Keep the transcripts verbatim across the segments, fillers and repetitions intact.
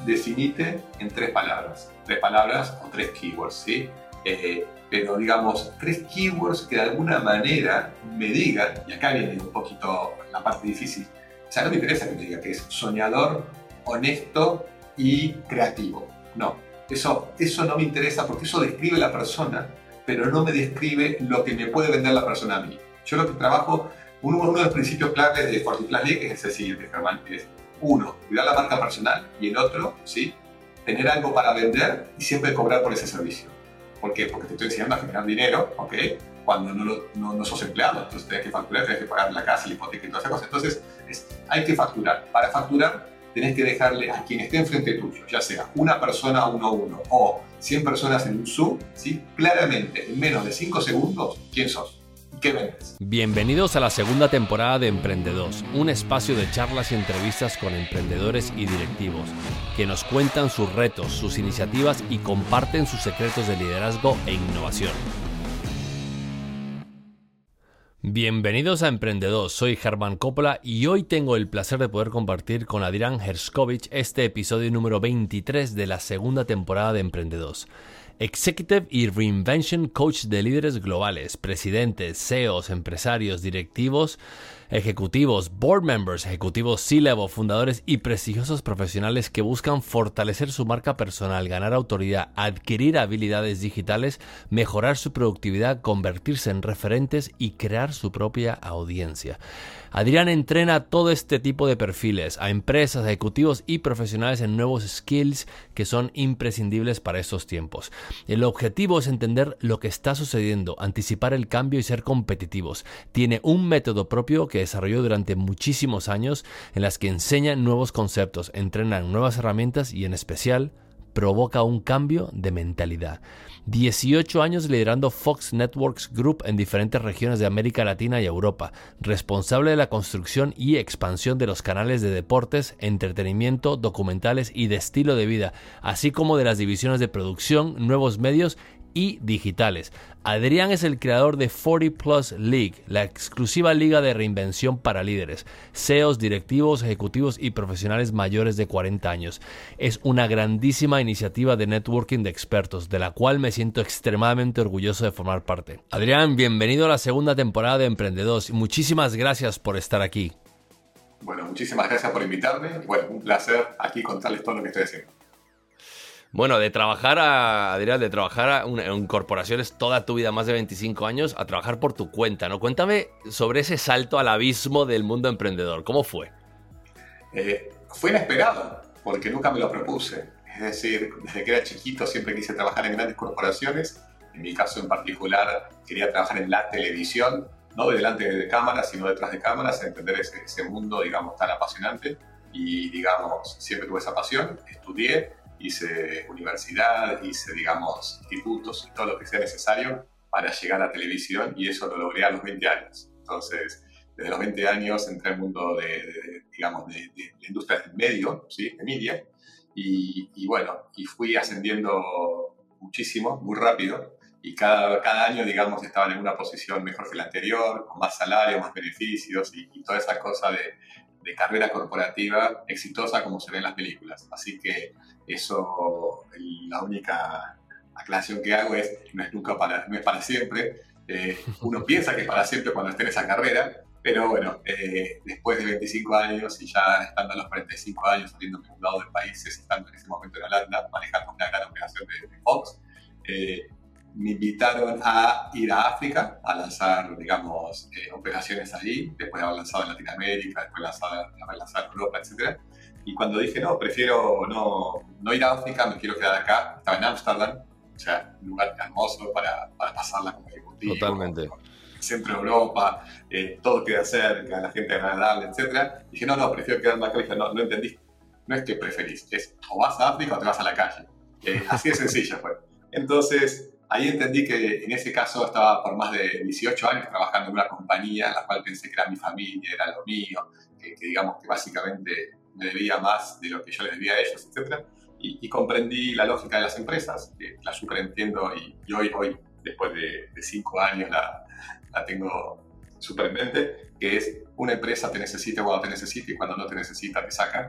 definite en tres palabras. Tres palabras o tres keywords, ¿sí? Eh, pero digamos, tres keywords que de alguna manera me digan, y acá viene un poquito la parte difícil, o sea, no me interesa que me diga que es soñador, honesto y creativo. No, eso, eso no me interesa porque eso describe la persona, pero no me describe lo que me puede vender la persona a mí. Yo lo que trabajo, uno, uno de los principios claves de cuarto Plus League es el siguiente, Germán, es uno, cuidar la marca personal, y el otro, ¿sí? Tener algo para vender y siempre cobrar por ese servicio. ¿Por qué? Porque te estoy enseñando a generar dinero, ¿ok? Cuando no, no, no sos empleado, entonces tenés que facturar, tenés que pagar la casa, la hipoteca y todas esas cosas. Entonces, es, hay que facturar. Para facturar, tenés que dejarle a quien esté enfrente tuyo, ya sea una persona uno a uno o cien personas en un Zoom, ¿sí? Claramente, en menos de cinco segundos, quién sos. ¿Qué vendes? Bienvenidos a la segunda temporada de Emprendedos, un espacio de charlas y entrevistas con emprendedores y directivos que nos cuentan sus retos, sus iniciativas y comparten sus secretos de liderazgo e innovación. Bienvenidos a Emprendedos, soy Germán Coppola y hoy tengo el placer de poder compartir con Adrián Herskovich este episodio número veintitrés de la segunda temporada de Emprendedos. Executive y Reinvention Coach de líderes globales, presidentes, C E Os, empresarios, directivos, ejecutivos, board members, ejecutivos C-level, fundadores y prestigiosos profesionales que buscan fortalecer su marca personal, ganar autoridad, adquirir habilidades digitales, mejorar su productividad, convertirse en referentes y crear su propia audiencia. Adrián entrena a todo este tipo de perfiles, a empresas, ejecutivos y profesionales en nuevos skills que son imprescindibles para estos tiempos. El objetivo es entender lo que está sucediendo, anticipar el cambio y ser competitivos. Tiene un método propio que desarrolló durante muchísimos años en las que enseña nuevos conceptos, entrena nuevas herramientas y en especial provoca un cambio de mentalidad. dieciocho años liderando Fox Networks Group en diferentes regiones de América Latina y Europa, responsable de la construcción y expansión de los canales de deportes, entretenimiento, documentales y de estilo de vida, así como de las divisiones de producción, nuevos medios y digitales. Adrián es el creador de cuarenta Plus League, la exclusiva liga de reinvención para líderes, C E Os, directivos, ejecutivos y profesionales mayores de cuarenta años. Es una grandísima iniciativa de networking de expertos, de la cual me siento extremadamente orgulloso de formar parte. Adrián, bienvenido a la segunda temporada de Emprendedos. Muchísimas gracias por estar aquí. Bueno, muchísimas gracias por invitarme. Bueno, un placer aquí contarles todo lo que estoy haciendo. Bueno, de trabajar, a, Adrián, de trabajar a un, en corporaciones toda tu vida, más de veinticinco años, a trabajar por tu cuenta, ¿no? Cuéntame sobre ese salto al abismo del mundo emprendedor. ¿Cómo fue? Eh, fue inesperado, porque nunca me lo propuse. Es decir, desde que era chiquito siempre quise trabajar en grandes corporaciones. En mi caso en particular, quería trabajar en la televisión, no de delante de cámaras, sino detrás de cámaras, entender ese, ese mundo, digamos, tan apasionante. Y, digamos, siempre tuve esa pasión, estudié, hice universidad, hice, digamos, institutos y todo lo que sea necesario para llegar a televisión, y eso lo logré a los veinte años. Entonces, desde los veinte años entré al mundo de, de digamos, de, de la industria del medio, ¿sí? De media, y, y bueno, y fui ascendiendo muchísimo, muy rápido, y cada, cada año, digamos, estaba en una posición mejor que la anterior, con más salario, más beneficios y, y toda esa cosa de, de carrera corporativa exitosa como se ve en las películas. Así que eso, la única aclaración que hago es no es nunca para, no es para siempre. Eh, uno piensa que es para siempre cuando esté en esa carrera, pero bueno, eh, después de veinticinco años y ya estando a los cuarenta y cinco años, habiéndome mudado de países, estando en ese momento en Holanda, manejando una gran operación de, de Fox, eh, me invitaron a ir a África a lanzar, digamos, eh, operaciones allí, después de haber lanzado en Latinoamérica, después de lanzar, de haber lanzado en Europa, etcétera. Y cuando dije, no, prefiero no, no ir a África, me quiero quedar acá, estaba en Ámsterdam, o sea, un lugar hermoso para, para pasarla como ejecutivo. Totalmente. Centro de Europa, eh, todo queda cerca, la gente agradable, etcétera. Dije, no, no, prefiero quedarme acá. Dije, no, no entendí. No es que preferís, es o vas a África o te vas a la calle. Eh, así de sencilla fue. Entonces, ahí entendí que en ese caso estaba por más de dieciocho años trabajando en una compañía en la cual pensé que era mi familia, era lo mío, que, que digamos que básicamente me debía más de lo que yo les debía a ellos, etcétera. Y, y comprendí la lógica de las empresas, que la superentiendo, y, y hoy, hoy, después de, de cinco años, la, la tengo súper en mente, que es una empresa te necesita cuando te necesita y cuando no te necesita te saca. Y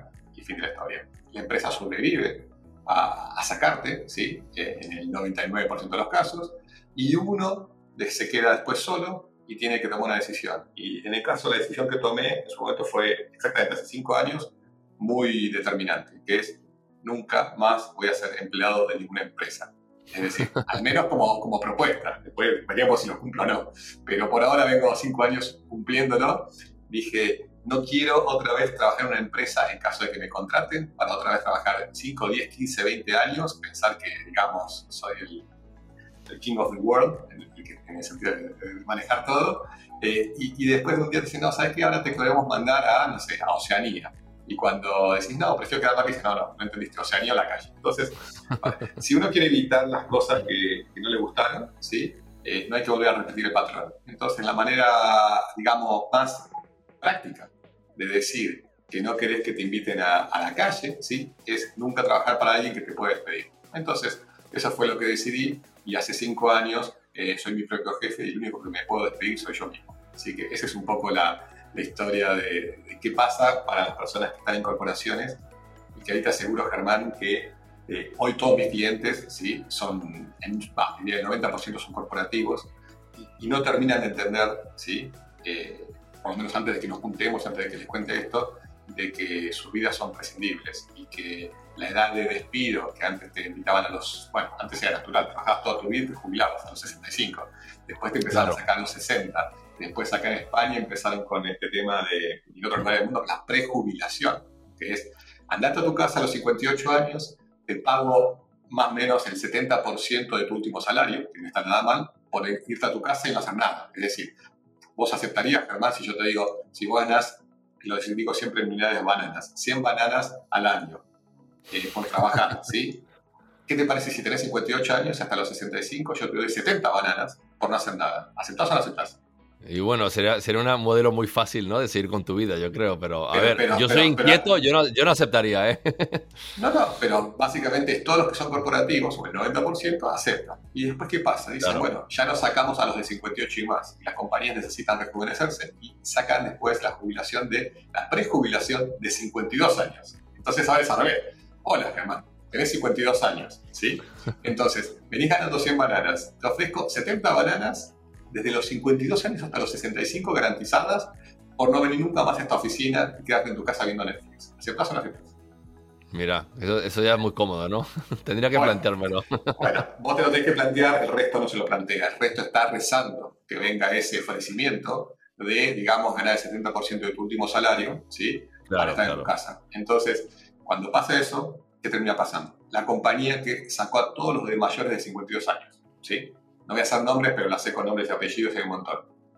y fin de la historia. La empresa sobrevive a, a sacarte, ¿sí? En el noventa y nueve por ciento de los casos, y uno se queda después solo y tiene que tomar una decisión. Y en el caso, la decisión que tomé en su momento fue exactamente hace cinco años, muy determinante, que es nunca más voy a ser empleado de ninguna empresa. Es decir, al menos como, como propuesta. Después veríamos si lo cumplo o no. Pero por ahora vengo cinco años cumpliéndolo. Dije, no quiero otra vez trabajar en una empresa en caso de que me contraten, para otra vez trabajar cinco, diez, quince, veinte años, pensar que, digamos, soy el, el king of the world, en el, en el sentido de, de manejar todo. Eh, y, y después de un día te dicen, no, ¿sabes qué? Ahora te queremos mandar a, no sé, a Oceanía. Y cuando decís, no, prefiero quedarme aquí, dices, no, no, no entendiste, Oceanía o la calle. Entonces, vale, si uno quiere evitar las cosas que, que no le gustaron, ¿sí? Eh, no hay que volver a repetir el patrón. Entonces, la manera, digamos, más práctica de decir que no querés que te inviten a, a la calle, ¿sí? Es nunca trabajar para alguien que te pueda despedir. Entonces, eso fue lo que decidí, y hace cinco años eh, soy mi propio jefe y el único que me puedo despedir soy yo mismo. Así que esa es un poco la... la historia de, de qué pasa para las personas que están en corporaciones, y que ahí te aseguro, Germán, que eh, hoy todos mis clientes, ¿sí? son, en, bah, el noventa por ciento son corporativos y, y no terminan de entender, ¿sí? eh, por lo menos antes de que nos juntemos, antes de que les cuente esto, de que sus vidas son prescindibles y que la edad de despido, que antes te invitaban a los, bueno, antes era natural, trabajabas toda tu vida y te jubilabas a los sesenta y cinco, después te empezaron claro. a sacar a los sesenta. Después acá en España empezaron con este tema de, y en otros lugares del mundo, la prejubilación, que es, andate a tu casa a los cincuenta y ocho años, te pago más o menos el setenta por ciento de tu último salario, que no está nada mal, por irte a tu casa y no hacer nada. Es decir, vos aceptarías, Germán, si yo te digo, si vos ganás, y lo digo siempre en unidades de bananas, cien bananas al año eh, por trabajar, ¿sí? ¿Qué te parece si tenés cincuenta y ocho años hasta los sesenta y cinco, yo te doy setenta bananas por no hacer nada? ¿Aceptás o no aceptás? Y bueno, sería, sería un modelo muy fácil, ¿no? De seguir con tu vida, yo creo. Pero, a pero, ver, pero, yo pero, soy inquieto, pero, yo, no, yo no aceptaría, ¿eh? No, no, pero básicamente todos los que son corporativos, o el noventa por ciento, aceptan. ¿Y después qué pasa? Dicen, claro. bueno, ya nos sacamos a los de cincuenta y ocho y más. Y las compañías necesitan rejuvenecerse y sacan después la jubilación de, la prejubilación de cincuenta y dos años. Entonces, ¿sabes? A ver, hola, Germán, tenés cincuenta y dos años, ¿sí? Entonces, venís ganando cien bananas. Te ofrezco setenta bananas desde los cincuenta y dos años hasta los sesenta y cinco garantizadas por no venir nunca más a esta oficina y quedarte en tu casa viendo Netflix. ¿Aceptas o no aceptas? Mira, eso, eso ya es muy cómodo, ¿no? Tendría que bueno, planteármelo. Bueno, vos te lo tenés que plantear, el resto no se lo plantea. El resto está rezando que venga ese ofrecimiento de, digamos, ganar el setenta por ciento de tu último salario, ¿sí? Claro, para estar claro. en tu casa. Entonces, cuando pasa eso, ¿qué termina pasando? La compañía que sacó a todos los de mayores de cincuenta y dos años, ¿sí? No voy a hacer nombres, pero las sé con nombres y apellidos y hay un montón.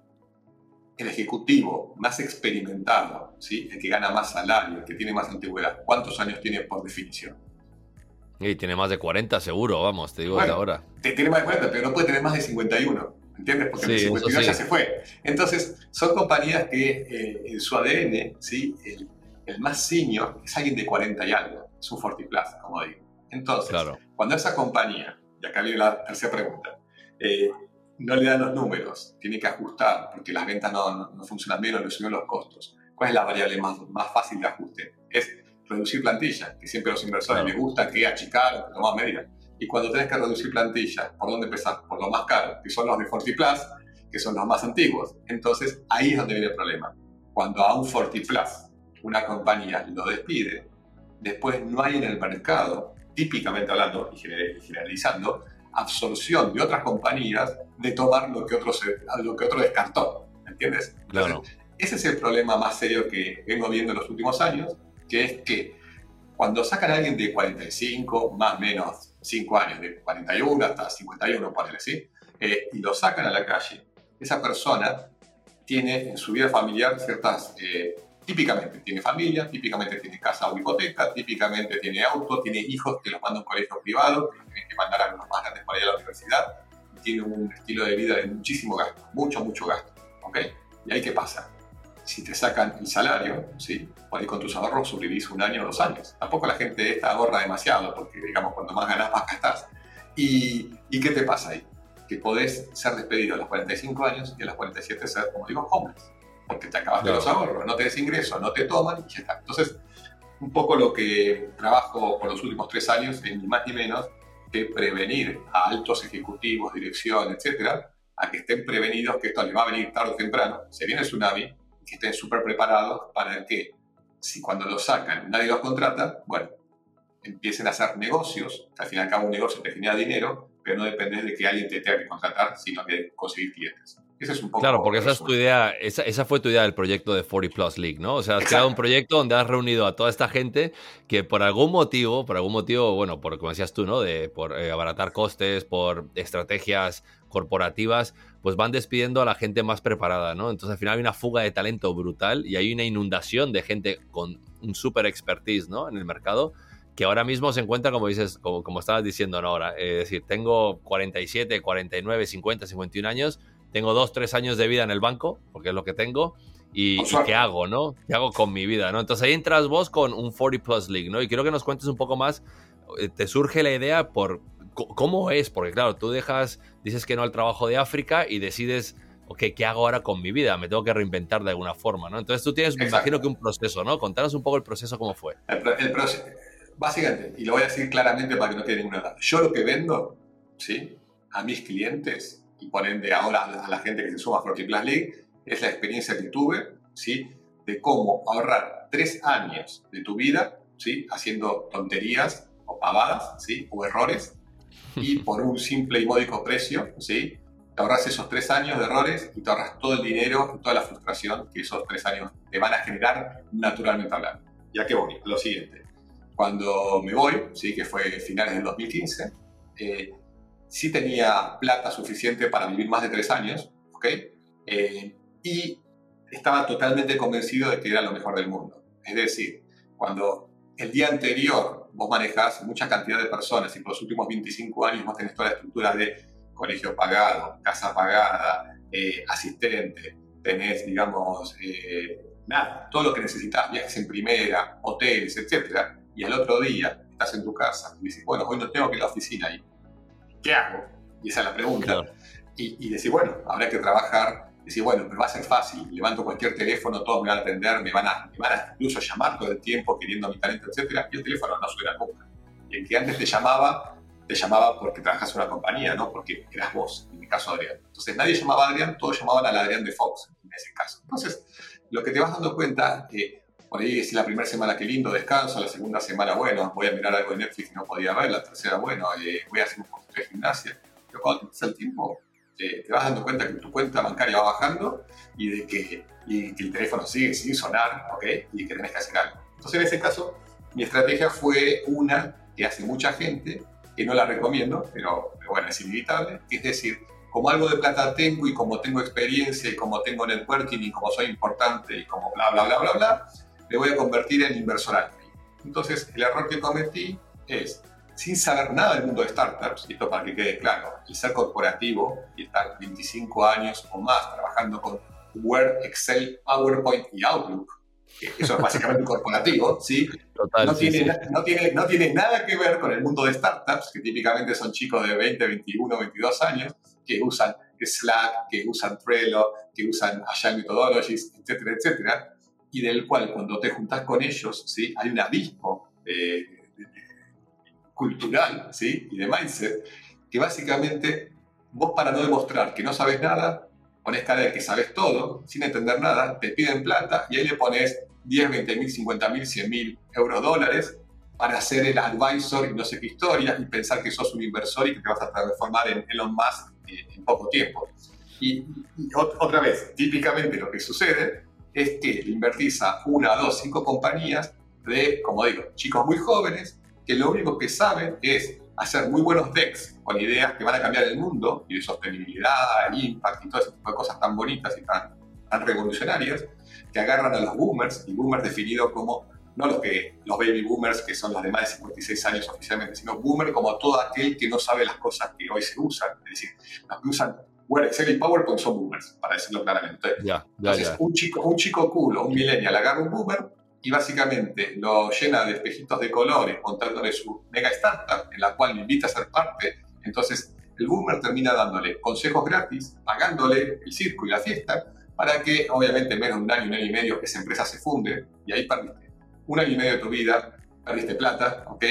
El ejecutivo más experimentado, ¿sí? El que gana más salario, el que tiene más antigüedad, ¿cuántos años tiene por definición? Y tiene más de cuarenta seguro, vamos, te digo bueno, de ahora. Te tiene más de cuarenta, pero no puede tener más de cincuenta y uno, ¿entiendes? Porque sí, el cincuenta y dos sí. ya se fue. Entonces, son compañías que eh, en su A D N, ¿sí? El, el más senior es alguien de cuarenta y algo, es un cuarenta plus, como digo. Entonces, claro. cuando esa compañía, y acá viene la tercera pregunta, Eh, no le dan los números, tiene que ajustar porque las ventas no, no, no funcionan bien o le suben los costos. ¿Cuál es la variable más, más fácil de ajuste? Es reducir plantilla, que siempre a los inversores claro. les gusta que achicar, que tomar medidas. Y cuando tenés que reducir plantilla, ¿por dónde empezás? Por lo más caro, que son los de cuarenta plus, que son los más antiguos. Entonces, ahí es donde viene el problema. Cuando a un cuarenta plus una compañía lo despide, después no hay en el mercado, típicamente hablando y generalizando, absorción de otras compañías de tomar lo que otro, se, lo que otro descartó, ¿entiendes? Claro. Entonces, ese es el problema más serio que vengo viendo en los últimos años, que es que cuando sacan a alguien de cuarenta y cinco, más o menos cinco años, de cuarenta y uno hasta cincuenta y uno, ponele, ¿sí? Eh, y lo sacan a la calle, esa persona tiene en su vida familiar ciertas... Eh, típicamente tiene familia, típicamente tiene casa o hipoteca, típicamente tiene auto, tiene hijos que los manda a un colegio privado, que tienen que mandar a los más grandes para ir a la universidad, y tiene un estilo de vida de muchísimo gasto, mucho, mucho gasto, ¿ok? Y ahí, ¿qué pasa? Si te sacan el salario, ¿sí? Por ahí con tus ahorros sobrevivís un año o dos años. Tampoco la gente esta ahorra demasiado, porque, digamos, cuanto más ganás, más gastás. ¿Y, ¿Y qué te pasa ahí? Que podés ser despedido a los cuarenta y cinco años y a los cuarenta y siete ser, como digo, homeless. Porque te acabaste claro. los ahorros, no tenés ingresos, no te toman y ya está. Entonces, un poco lo que trabajo por los últimos tres años es ni más ni menos que prevenir a altos ejecutivos, dirección, etcétera, a que estén prevenidos que esto les va a venir tarde o temprano, se viene el tsunami, que estén súper preparados para que, si cuando los sacan nadie los contrata, bueno, empiecen a hacer negocios, que al fin y al cabo un negocio te genera dinero, pero no depende de que alguien te tenga que contratar, sino de conseguir clientes. Ese es un poco... Claro, porque esa es tu idea, esa, esa fue tu idea del proyecto de cuarenta Plus League, ¿no? O sea, has Exacto. creado un proyecto donde has reunido a toda esta gente que por algún motivo, por algún motivo, bueno, por como decías tú, ¿no? De, por eh, abaratar costes, por estrategias corporativas, pues van despidiendo a la gente más preparada, ¿no? Entonces al final hay una fuga de talento brutal y hay una inundación de gente con un super expertise, ¿no? En el mercado, que ahora mismo se encuentra, como dices, como, como estabas diciendo, ¿no? Ahora, es decir, tengo cuarenta y siete, cuarenta y nueve, cincuenta, cincuenta y un años, tengo dos, tres años de vida en el banco, porque es lo que tengo, y, y ¿qué hago, no? ¿Qué hago con mi vida, no? Entonces ahí entras vos con un cuarenta Plus League, ¿no? Y quiero que nos cuentes un poco más, te surge la idea por cómo es, porque claro, tú dejas, dices que no al trabajo de África y decides, ok, ¿qué hago ahora con mi vida? Me tengo que reinventar de alguna forma, ¿no? Entonces tú tienes, me imagino que un proceso, ¿no? Contanos un poco el proceso, ¿cómo fue? El, el proceso, básicamente, y lo voy a decir claramente para que no quede ninguna duda, yo lo que vendo, ¿sí? A mis clientes, y por ende ahora a la gente que se suma a cuarenta Plus League, es la experiencia que tuve, ¿sí? De cómo ahorrar tres años de tu vida, ¿sí? Haciendo tonterías o pavadas, ¿sí? O errores, y por un simple y módico precio, ¿sí? Te ahorras esos tres años de errores y te ahorras todo el dinero y toda la frustración que esos tres años te van a generar naturalmente hablando. ¿Ya qué voy? Lo siguiente. Cuando me voy, ¿sí? Que fue finales del dos mil quince, eh, sí tenía plata suficiente para vivir más de tres años, ¿ok? Eh, y estaba totalmente convencido de que era lo mejor del mundo. Es decir, cuando el día anterior vos manejás mucha cantidad de personas y por los últimos veinticinco años vos tenés toda la estructura de colegio pagado, casa pagada, eh, asistente, tenés, digamos, eh, nada, todo lo que necesitas, viajes en primera, hoteles, etcétera, y al otro día estás en tu casa y dices, bueno, hoy no tengo que ir a la oficina ahí. ¿Qué hago? Y esa es la pregunta. Claro. Y, y decir, bueno, habrá que trabajar. Decir, bueno, pero va a ser fácil. Levanto cualquier teléfono, todos me van a atender, me van a, me van a incluso llamar todo el tiempo queriendo mi talento, etcétera. Y el teléfono no suena nunca. Y el que antes te llamaba, te llamaba porque trabajas en una compañía, no porque eras vos, en mi caso Adrián. Entonces nadie llamaba a Adrián, todos llamaban al Adrián de Fox, en ese caso. Entonces, lo que te vas dando cuenta que por ahí es la primera semana, qué lindo, descanso, la segunda semana, bueno, voy a mirar algo de Netflix que no podía ver, la tercera, bueno, eh, voy a hacer un poquito de gimnasia. Pero cuando te pasa el tiempo, eh, te vas dando cuenta que tu cuenta bancaria va bajando y de que, y que el teléfono sigue sin sonar, ¿ok? Y que tenés que hacer algo. Entonces, en ese caso, mi estrategia fue una que hace mucha gente, que no la recomiendo, pero, pero bueno, es inevitable, que es decir, como algo de plata tengo y como tengo experiencia y como tengo networking y como soy importante y como bla, bla, bla, bla, bla, me voy a convertir en inversor ángel. Entonces, el error que cometí es, sin saber nada del mundo de startups, y esto para que quede claro, el ser corporativo y estar veinticinco años o más trabajando con Word, Excel, PowerPoint y Outlook, que eso es básicamente un corporativo, ¿sí? Total, no, sí, tiene, sí. No, tiene, no tiene nada que ver con el mundo de startups, que típicamente son chicos de veinte, veintiuno, veintidós años, que usan Slack, que usan Trello, que usan Agile Methodologies, etcétera, etcétera, y del cual cuando te juntás con ellos, ¿sí? Hay un abismo eh, cultural, ¿sí? Y de mindset, que básicamente vos, para no demostrar que no sabes nada, pones cara de que sabes todo, sin entender nada, te piden plata y ahí le pones diez, veinte mil, cincuenta mil, cien mil euros dólares para ser el advisor y no sé qué historia y pensar que sos un inversor y que te vas a transformar en Elon Musk en, en poco tiempo. Y, y otra vez, típicamente lo que sucede es que le invertís a una, dos, cinco compañías de, como digo, chicos muy jóvenes que lo único que saben es hacer muy buenos decks con ideas que van a cambiar el mundo y de sostenibilidad, impact y todo ese tipo de cosas tan bonitas y tan, tan revolucionarias, que agarran a los boomers, y boomers definidos como no los, que, los baby boomers que son los de más de cincuenta y seis años oficialmente, sino boomer como todo aquel que no sabe las cosas que hoy se usan, es decir, los que usan Word, Excel y PowerPoint son boomers, para decirlo claramente. Ya, ya, Entonces, ya. Un, chico, un chico cool o un millennial agarra un boomer y básicamente lo llena de espejitos de colores, contándole su mega startup, en la cual me invita a ser parte. Entonces, el boomer termina dándole consejos gratis, pagándole el circo y la fiesta, para que, obviamente, en menos de un año, un año y medio, esa empresa se funde y ahí perdiste. un año y medio de tu vida, perdiste plata, ¿ok?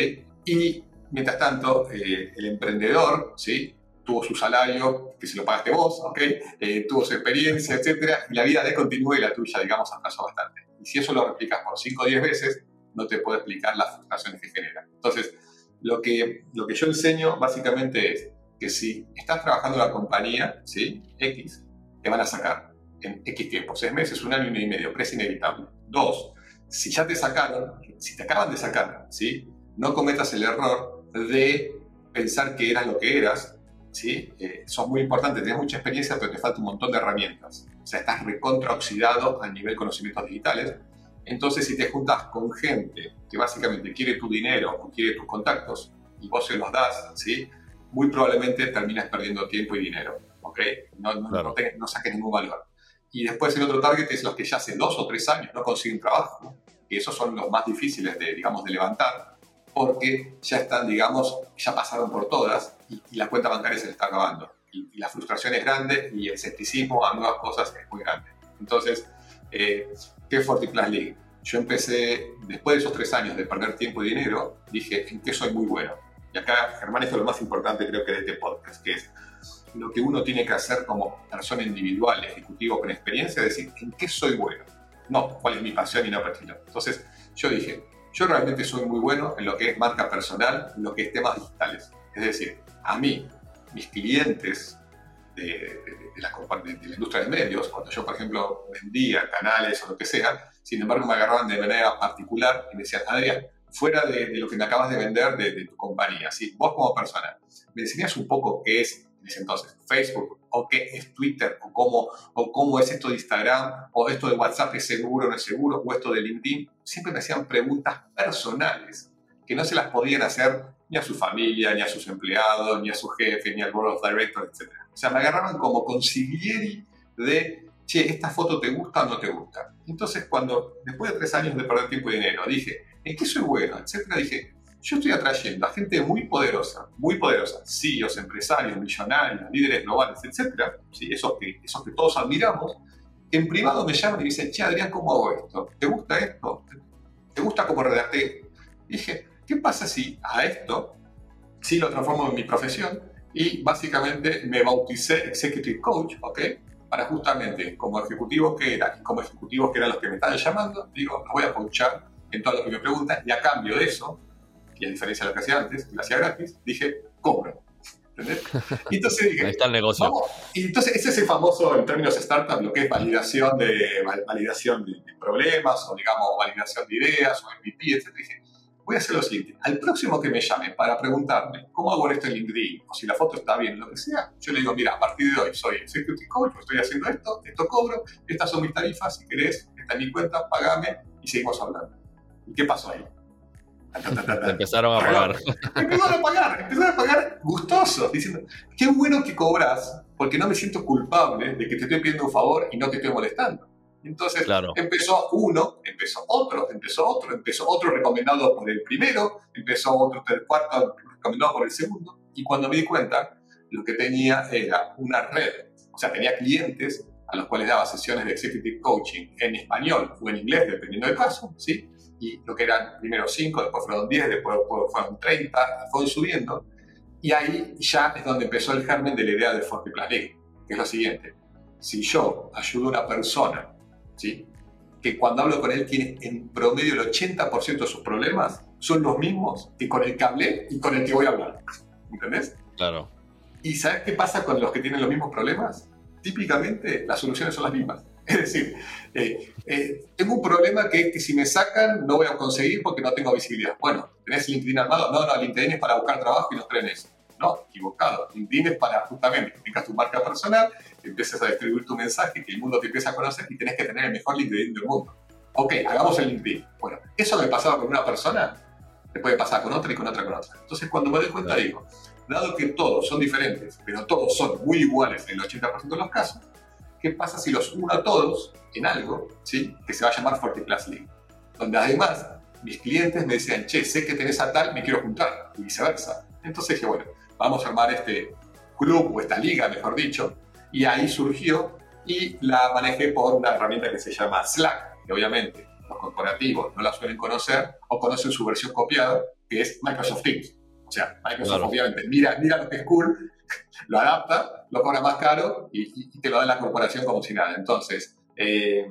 Y mientras tanto, eh, el emprendedor, ¿sí? Tuvo su salario, que se lo pagaste vos, ¿ok? Eh, tuvo su experiencia, etcétera, y la vida de él continúa y la tuya, digamos, atrasó bastante. Y si eso lo replicas por cinco o diez veces, no te puedo explicar las frustraciones que genera. Entonces, lo que, lo que yo enseño básicamente es que si estás trabajando en la compañía, ¿sí? X, te van a sacar en X tiempo, seis meses, un año y medio, pero es inevitable. Dos, si ya te sacaron, si te acaban de sacar, ¿sí? No cometas el error de pensar que eras lo que eras, ¿sí? Eh, sos muy importante, tenés mucha experiencia, pero te falta un montón de herramientas. O sea, estás recontraoxidado a nivel conocimientos digitales. Entonces, si te juntas con gente que básicamente quiere tu dinero o quiere tus contactos y vos se los das, ¿sí? Muy probablemente terminas perdiendo tiempo y dinero, ¿ok? No, no, claro. no, te, no saques ningún valor. Y después el otro target es los que ya hace dos o tres años no consiguen trabajo, ¿no? Y esos son los más difíciles de, digamos, de levantar, porque ya están, digamos, ya pasaron por todas y, y la cuenta bancaria se les está acabando. Y, y la frustración es grande y el escepticismo a nuevas cosas es muy grande. Entonces, eh, ¿qué es Forty Plus League? Yo empecé, después de esos tres años de perder tiempo y dinero, dije, ¿en qué soy muy bueno? Y acá, Germán, esto es lo más importante creo que de este podcast, que es lo que uno tiene que hacer como persona individual, ejecutivo con experiencia, es decir, ¿en qué soy bueno? No, ¿cuál es mi pasión y no perfil? Entonces, yo dije, yo realmente soy muy bueno en lo que es marca personal, en lo que es temas digitales. Es decir, a mí, mis clientes de, de, de, la, de, de la industria de medios, cuando yo, por ejemplo, vendía canales o lo que sea, sin embargo, me agarraban de manera particular y me decían, Adrián, fuera de, de lo que me acabas de vender de, de tu compañía, ¿sí? Vos como persona, ¿me enseñás un poco qué es en ese entonces Facebook, o qué es Twitter, o cómo, o cómo es esto de Instagram, o esto de WhatsApp es seguro o no es seguro, o esto de LinkedIn? Siempre me hacían preguntas personales que no se las podían hacer ni a su familia, ni a sus empleados, ni a su jefe, ni al board of directors, etcétera. O sea, me agarraban como consiglieri de, che, ¿esta foto te gusta o no te gusta? Entonces, cuando después de tres años de perder tiempo y dinero, dije, ¿en qué soy bueno? Etcétera, dije, yo estoy atrayendo a gente muy poderosa, muy poderosa, C E Os, empresarios, millonarios, líderes globales, etcétera, ¿sí? esos, que, esos que todos admiramos, que en privado me llaman y me dicen, che, Adrián, ¿cómo hago esto? ¿Te gusta esto? ¿Te gusta cómo redacté? Y dije, ¿qué pasa si a esto sí lo transformo en mi profesión? Y básicamente me bauticé Executive Coach, ¿ok? Para justamente, como ejecutivo que era, y como ejecutivos que eran los que me estaban llamando, digo, los voy a coachar en todo lo que me preguntan, y a cambio de eso, y a diferencia de lo que hacía antes, que lo hacía gratis, dije, cobro. ¿Entendés? Y entonces dije, ahí está el negocio. Vamos. Y entonces ese es el famoso, en términos startup, lo que es validación de, validación de, de problemas, o digamos, validación de ideas, o M V P, etcétera. Dije, voy a hacer lo siguiente, al próximo que me llame para preguntarme cómo hago esto en LinkedIn, o si la foto está bien, lo que sea, yo le digo, mira, a partir de hoy soy Executive Coach, estoy haciendo esto, esto cobro, estas son mis tarifas, si querés, esta es mi cuenta, pagame, y seguimos hablando. ¿Y qué pasó ahí? Empezaron a pagar. Empezaron a pagar, empezaron a pagar gustosos, diciendo, qué bueno que cobras, porque no me siento culpable de que te estoy pidiendo un favor y no te estoy molestando. Entonces, claro. empezó uno, empezó otro, empezó otro, empezó otro recomendado por el primero, empezó otro el cuarto recomendado por el segundo, y cuando me di cuenta, lo que tenía era una red, o sea, tenía clientes a los cuales daba sesiones de Executive Coaching en español o en inglés, dependiendo del caso, ¿sí? Y lo que eran primero cinco, después fueron diez, después fueron treinta, y fueron subiendo. Y ahí ya es donde empezó el germen de la idea de Forty Plus League, que es lo siguiente. Si yo ayudo a una persona, ¿sí? que cuando hablo con él tiene en promedio el ochenta por ciento de sus problemas, son los mismos que con el que hablé y con el que voy a hablar. ¿Entendés? Claro. ¿Y sabes qué pasa con los que tienen los mismos problemas? Típicamente las soluciones son las mismas. Es decir, eh, eh, tengo un problema que, que si me sacan no voy a conseguir porque no tengo visibilidad. Bueno, ¿tenés LinkedIn armado? No, no, LinkedIn es para buscar trabajo y no tenés. No, equivocado. LinkedIn es para justamente que tengas tu marca personal, empieces a distribuir tu mensaje, que el mundo te empiece a conocer y tenés que tener el mejor LinkedIn del mundo. Ok, hagamos el LinkedIn. Bueno, eso me pasaba con una persona, te puede pasar con otra y con otra con otra. Entonces, cuando me doy cuenta, digo, dado que todos son diferentes, pero todos son muy iguales en el ochenta por ciento de los casos, ¿qué pasa si los uno a todos en algo, ¿sí? que se va a llamar Forty Plus League? Donde además mis clientes me decían, che, sé que tenés a tal, me quiero juntar, y viceversa. Entonces dije, bueno, vamos a armar este club o esta liga, mejor dicho, y ahí surgió y la manejé por una herramienta que se llama Slack, que obviamente los corporativos no la suelen conocer o conocen su versión copiada, que es Microsoft Teams. O sea, Microsoft Claro. obviamente mira, mira lo que es cool, lo adapta, lo cobra más caro y, y- y te lo da la corporación como si nada. Entonces, eh,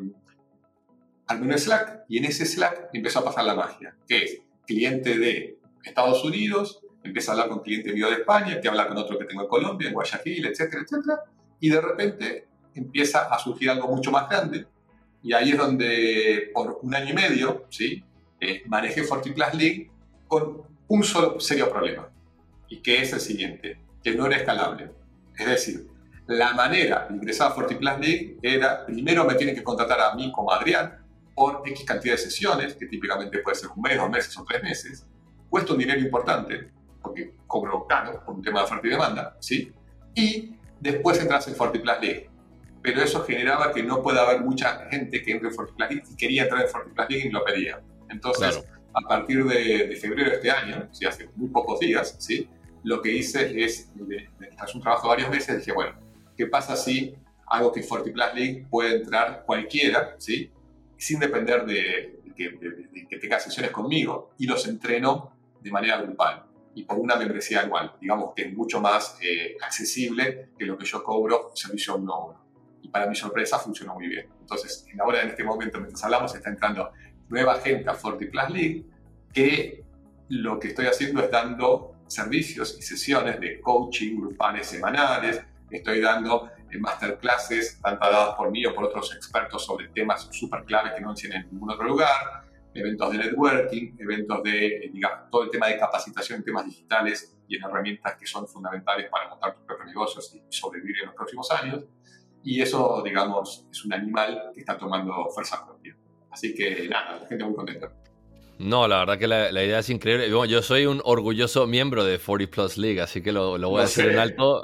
armé un Slack y en ese Slack empezó a pasar la magia, que es cliente de Estados Unidos, empieza a hablar con cliente mío de España, que habla con otro que tengo en Colombia, en Guayaquil, etcétera, etcétera, y de repente empieza a surgir algo mucho más grande y ahí es donde por un año y medio, ¿sí? eh, manejé FortiPlus League con un solo serio problema, y que es el siguiente, que no era escalable. Es decir, la manera de ingresar a FortiPlus League era, primero me tienen que contratar a mí como Adrián por X cantidad de sesiones, que típicamente puede ser un mes, dos meses o tres meses. Cuesta un dinero importante, porque cobro caro por un tema de oferta y demanda, ¿sí? Y después entras en FortiPlus League. Pero eso generaba que no pueda haber mucha gente que entre en FortiPlus League y quería entrar en FortiPlus League y lo pedía. Entonces, Claro. a partir de, de febrero de este año, ¿sí? Hace muy pocos días, ¿sí? Lo que hice es, de, de, tras un trabajo de varios meses, dije, bueno, ¿qué pasa si hago que FortiPlus League pueda entrar cualquiera, ¿sí? Sin depender de, de, que, de, de que tenga sesiones conmigo, y los entreno de manera grupal y por una membresía anual, digamos que es mucho más eh, accesible que lo que yo cobro servicio uno a uno. Y para mi sorpresa funcionó muy bien. Entonces, en ahora en este momento, mientras hablamos, está entrando nueva gente a FortiPlus League, que lo que estoy haciendo es dando servicios y sesiones de coaching grupales semanales. Estoy dando eh, masterclasses, tanto dadas por mí o por otros expertos sobre temas súper claves que no enseñan en ningún otro lugar, eventos de networking, eventos de, eh, digamos, todo el tema de capacitación en temas digitales y en herramientas que son fundamentales para montar tus propios negocios y sobrevivir en los próximos años. Y eso, digamos, es un animal que está tomando fuerza propia. Así que nada, la gente muy contenta. No, la verdad que la, la idea es increíble. Bueno, yo soy un orgulloso miembro de FortiPlus League, así que lo, lo voy a No decir sé. en alto.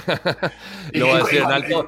Y, Lo voy a y- decir en y- alto.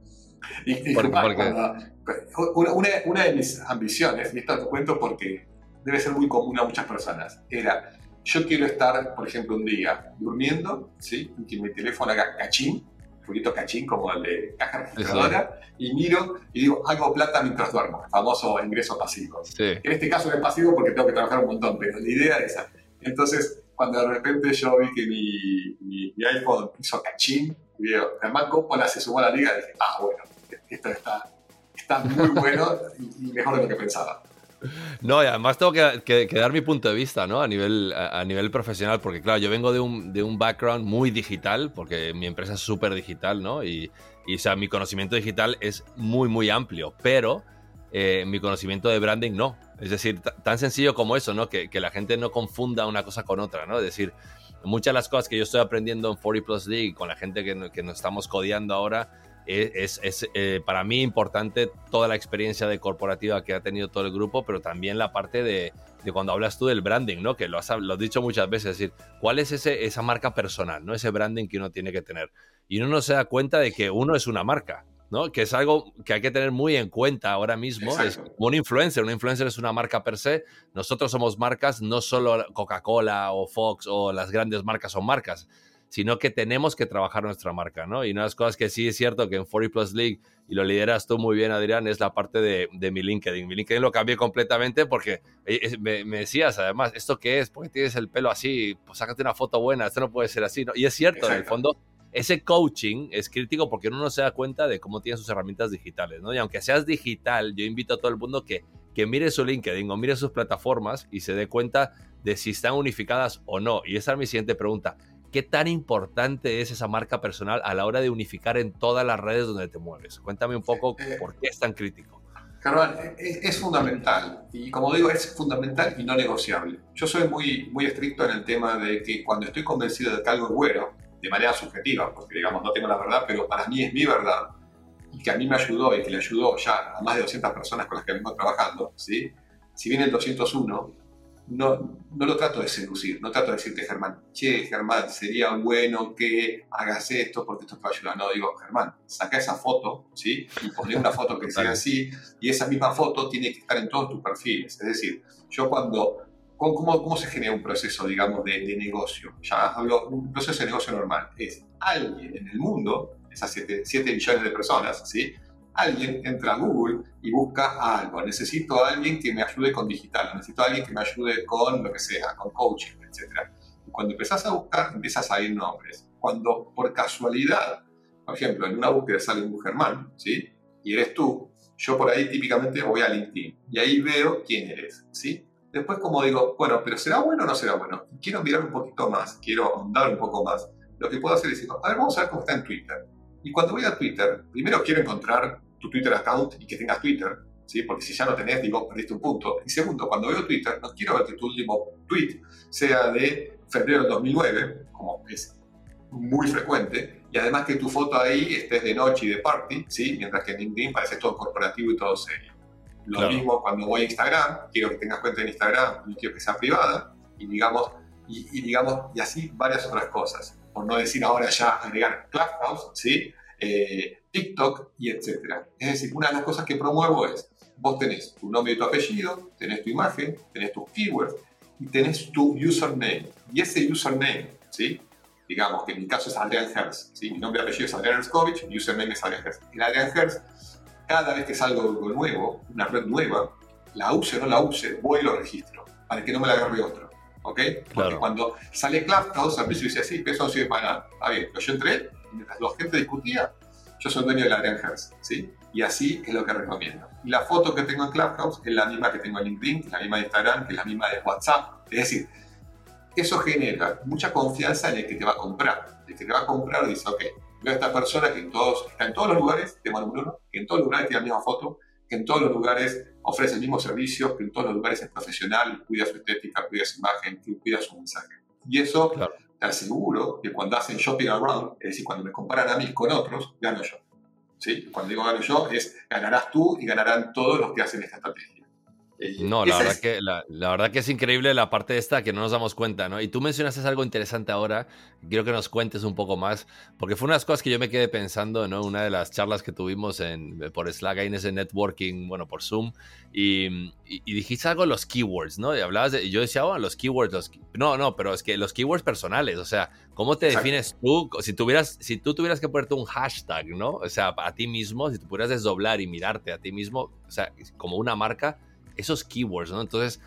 y- y- Porque, Germán, porque cuando- una, una, una de mis ambiciones, y esto te cuento porque debe ser muy común a muchas personas, era, yo quiero estar, por ejemplo, un día durmiendo, ¿sí? Y que mi teléfono haga cachín, ruidito cachín como el de caja registradora, y miro y digo, hago plata mientras duermo, el famoso ingreso pasivo. sí. En este caso no es pasivo porque tengo que trabajar un montón, pero la idea es esa. Entonces, cuando de repente yo vi que mi, mi, mi iPhone hizo cachín, y digo, Germán Coppola se sumó a la liga, dije, ah, bueno, esto está, está muy bueno y, y mejor de lo que pensaba. No, y además tengo que, que, que dar mi punto de vista, ¿no? A nivel, a, a nivel profesional, porque claro, yo vengo de un, de un background muy digital, porque mi empresa es súper digital, ¿no? Y, y o sea, mi conocimiento digital es muy, muy amplio, pero eh, mi conocimiento de branding no. Es decir, t- tan sencillo como eso, ¿no? Que, que la gente no confunda una cosa con otra, ¿no? Es decir, muchas de las cosas que yo estoy aprendiendo en FortiPlus League con la gente que, que nos estamos codeando ahora, es, es eh, para mí importante toda la experiencia de corporativa que ha tenido todo el grupo, pero también la parte de, de cuando hablas tú del branding, ¿no? Que lo has, lo has dicho muchas veces, es decir, ¿cuál es ese, esa marca personal, ¿no? Ese branding que uno tiene que tener. Y uno no se da cuenta de que uno es una marca, ¿no? Que es algo que hay que tener muy en cuenta ahora mismo. Es como un influencer. Un influencer es una marca per se. Nosotros somos marcas, no solo Coca-Cola o Fox o las grandes marcas son marcas, sino que tenemos que trabajar nuestra marca, ¿no? Y una de las cosas que sí es cierto que en FortiPlus League, y lo lideras tú muy bien, Adrián, es la parte de, de mi LinkedIn. Mi LinkedIn lo cambié completamente porque me, me decías, además, ¿esto qué es? ¿Por qué tienes el pelo así? Pues sácate una foto buena, esto no puede ser así, ¿no? Y es cierto, exacto. En el fondo, ese coaching es crítico porque uno no se da cuenta de cómo tiene sus herramientas digitales, ¿no? Y aunque seas digital, yo invito a todo el mundo que, que mire su LinkedIn o mire sus plataformas y se dé cuenta de si están unificadas o no. Y esa es mi siguiente pregunta. ¿Qué tan importante es esa marca personal a la hora de unificar en todas las redes donde te mueves? Cuéntame un poco eh, por qué es tan crítico. Germán, es, es fundamental. Y como digo, es fundamental y no negociable. Yo soy muy, muy estricto en el tema de que cuando estoy convencido de que algo es bueno, de manera subjetiva, porque digamos no tengo la verdad, pero para mí es mi verdad, y que a mí me ayudó y que le ayudó ya a más de doscientas personas con las que vengo trabajando, ¿sí? Si viene el doscientos uno, no, no lo trato de seducir, no trato de decirte, Germán, che, Germán, sería bueno que hagas esto porque esto te va a ayudar. No, digo, Germán, saca esa foto, ¿sí? Y poné una foto que sea así, y esa misma foto tiene que estar en todos tus perfiles. Es decir, yo cuando... ¿Cómo, cómo se genera un proceso, digamos, de, de negocio? Ya hablo, un proceso de negocio normal. Es alguien en el mundo, esas siete billones de personas, ¿sí? alguien entra a Google y busca algo. Necesito a alguien que me ayude con digital, necesito a alguien que me ayude con lo que sea, con coaching, etcétera. Y cuando empezás a buscar, empiezas a ir nombres. Cuando por casualidad, por ejemplo, en una búsqueda sale un Germán, ¿sí? Y eres tú, yo por ahí típicamente voy a LinkedIn y ahí veo quién eres, ¿sí? Después como digo, bueno, pero ¿será bueno o no será bueno? Quiero mirar un poquito más, quiero ahondar un poco más. Lo que puedo hacer es decir, a ver, vamos a ver cómo está en Twitter. Y cuando voy a Twitter, primero quiero encontrar tu Twitter account y que tengas Twitter, ¿sí? Porque si ya no tenés, digo, perdiste un punto. Y segundo, cuando veo Twitter, no quiero ver que tu último tweet sea de febrero del dos mil nueve, como es muy frecuente, y además que tu foto ahí estés de noche y de party, ¿sí? Mientras que en LinkedIn parece todo corporativo y todo serio. Lo claro. mismo cuando voy a Instagram, quiero que tengas cuenta en Instagram y quiero que sea privada, y digamos, y, y digamos, y así varias otras cosas. Por no decir ahora ya agregar Clubhouse, ¿sí? Eh, TikTok y etcétera. Es decir, una de las cosas que promuevo es, vos tenés tu nombre y tu apellido, tenés tu imagen, tenés tus keywords y tenés tu username. Y ese username, ¿sí? Digamos que en mi caso es Adrián Herz, ¿sí? Mi nombre y apellido es Adrián Herzkovich, mi username es Adrián Herz. El Adrián Herz, cada vez que salga algo nuevo, una red nueva, la use o no la use, voy y lo registro, para que no me la agarre otro, ¿ok? Porque claro. Cuando sale Clubhouse, al principio dice, sí, pero eso no sirve para nada. Está bien, pero yo entré, y mientras la gente discutía, yo soy dueño del Adrián Herz, ¿sí? Y así es lo que recomiendo. Y la foto que tengo en Clubhouse es la misma que tengo en LinkedIn, que es la misma de Instagram, que es la misma de WhatsApp. Es decir, eso genera mucha confianza en el que te va a comprar. El que te va a comprar dice, ok, veo a esta persona que en todos, está en todos los lugares, tema número uno, que en todos los lugares tiene la misma foto, que en todos los lugares ofrece el mismo servicio, que en todos los lugares es profesional, cuida su estética, cuida su imagen, cuida su mensaje. Y eso claro. te aseguro que cuando hacen shopping around, es decir, cuando me comparan a mí con otros, gano yo. ¿Sí? Cuando digo gano yo, es ganarás tú y ganarán todos los que hacen esta estrategia. No, la verdad, es... que, la, la verdad que es increíble la parte esta que no nos damos cuenta, ¿no? Y tú mencionaste algo interesante ahora, quiero que nos cuentes un poco más, porque fue una de las cosas que yo me quedé pensando, ¿no? Una de las charlas que tuvimos en, por Slack, en ese networking, bueno, por Zoom, y, y, y dijiste algo de los keywords, ¿no? Y hablabas de, y yo decía, oh, los keywords, los, no, no, pero es que los keywords personales, o sea, ¿cómo te Exacto. defines tú? Si, tuvieras, si tú tuvieras que ponerte un hashtag, ¿no? O sea, a ti mismo, si tú pudieras desdoblar y mirarte a ti mismo, o sea, como una marca, esos keywords, ¿no? Entonces,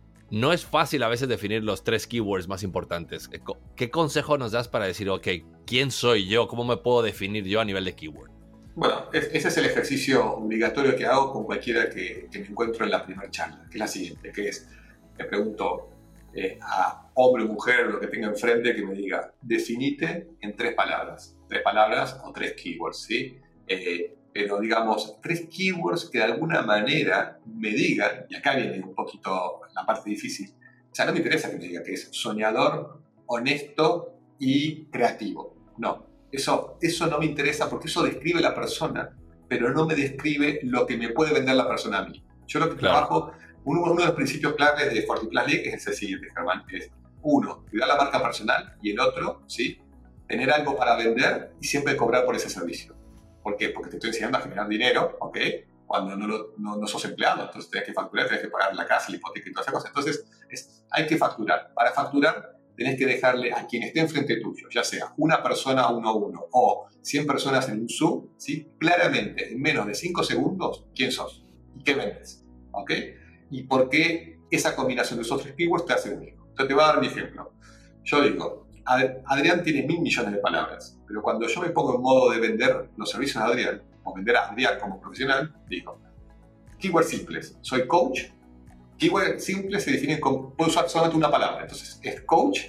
no es fácil a veces definir los tres keywords más importantes. ¿Qué consejo nos das para decir, ok, ¿quién soy yo? ¿Cómo me puedo definir yo a nivel de keyword? Bueno, ese es el ejercicio obligatorio que hago con cualquiera que, que me encuentro en la primera charla, que es la siguiente, que es, le pregunto eh, a hombre o mujer, lo que tenga enfrente, que me diga, definite en tres palabras. Tres palabras o tres keywords, ¿sí? Eh, pero digamos, tres keywords que de alguna manera me digan, y acá viene un poquito la parte difícil, o sea, no me interesa que me diga que es soñador, honesto y creativo. No, eso, eso no me interesa porque eso describe a la persona, pero no me describe lo que me puede vender la persona a mí. Yo lo que claro. trabajo, uno, uno de los principios claves de cuarto Plus League es el siguiente, Germán, que es uno, cuidar la marca personal, y el otro, ¿sí? Tener algo para vender y siempre cobrar por ese servicio. ¿Por qué? Porque te estoy enseñando a generar dinero, ¿ok? Cuando no, lo, no, no sos empleado, entonces tenés que facturar, tenés que pagar la casa, la hipoteca y todas esas cosas. Entonces, es, hay que facturar. Para facturar, tenés que dejarle a quien esté enfrente tuyo, ya sea una persona uno a uno o cien personas en un Zoom, ¿sí? Claramente, en menos de cinco segundos, quién sos y qué vendes, ¿ok? Y por qué esa combinación de esos tres keywords te hace único. Entonces, te voy a dar mi ejemplo. Yo digo, Adrián tiene mil millones de palabras, pero cuando yo me pongo en modo de vender los servicios de Adrián, o vender a Adrián como profesional, digo, keywords simples, soy coach. Keywords simples se definen con, puedo usar solamente una palabra, entonces es coach,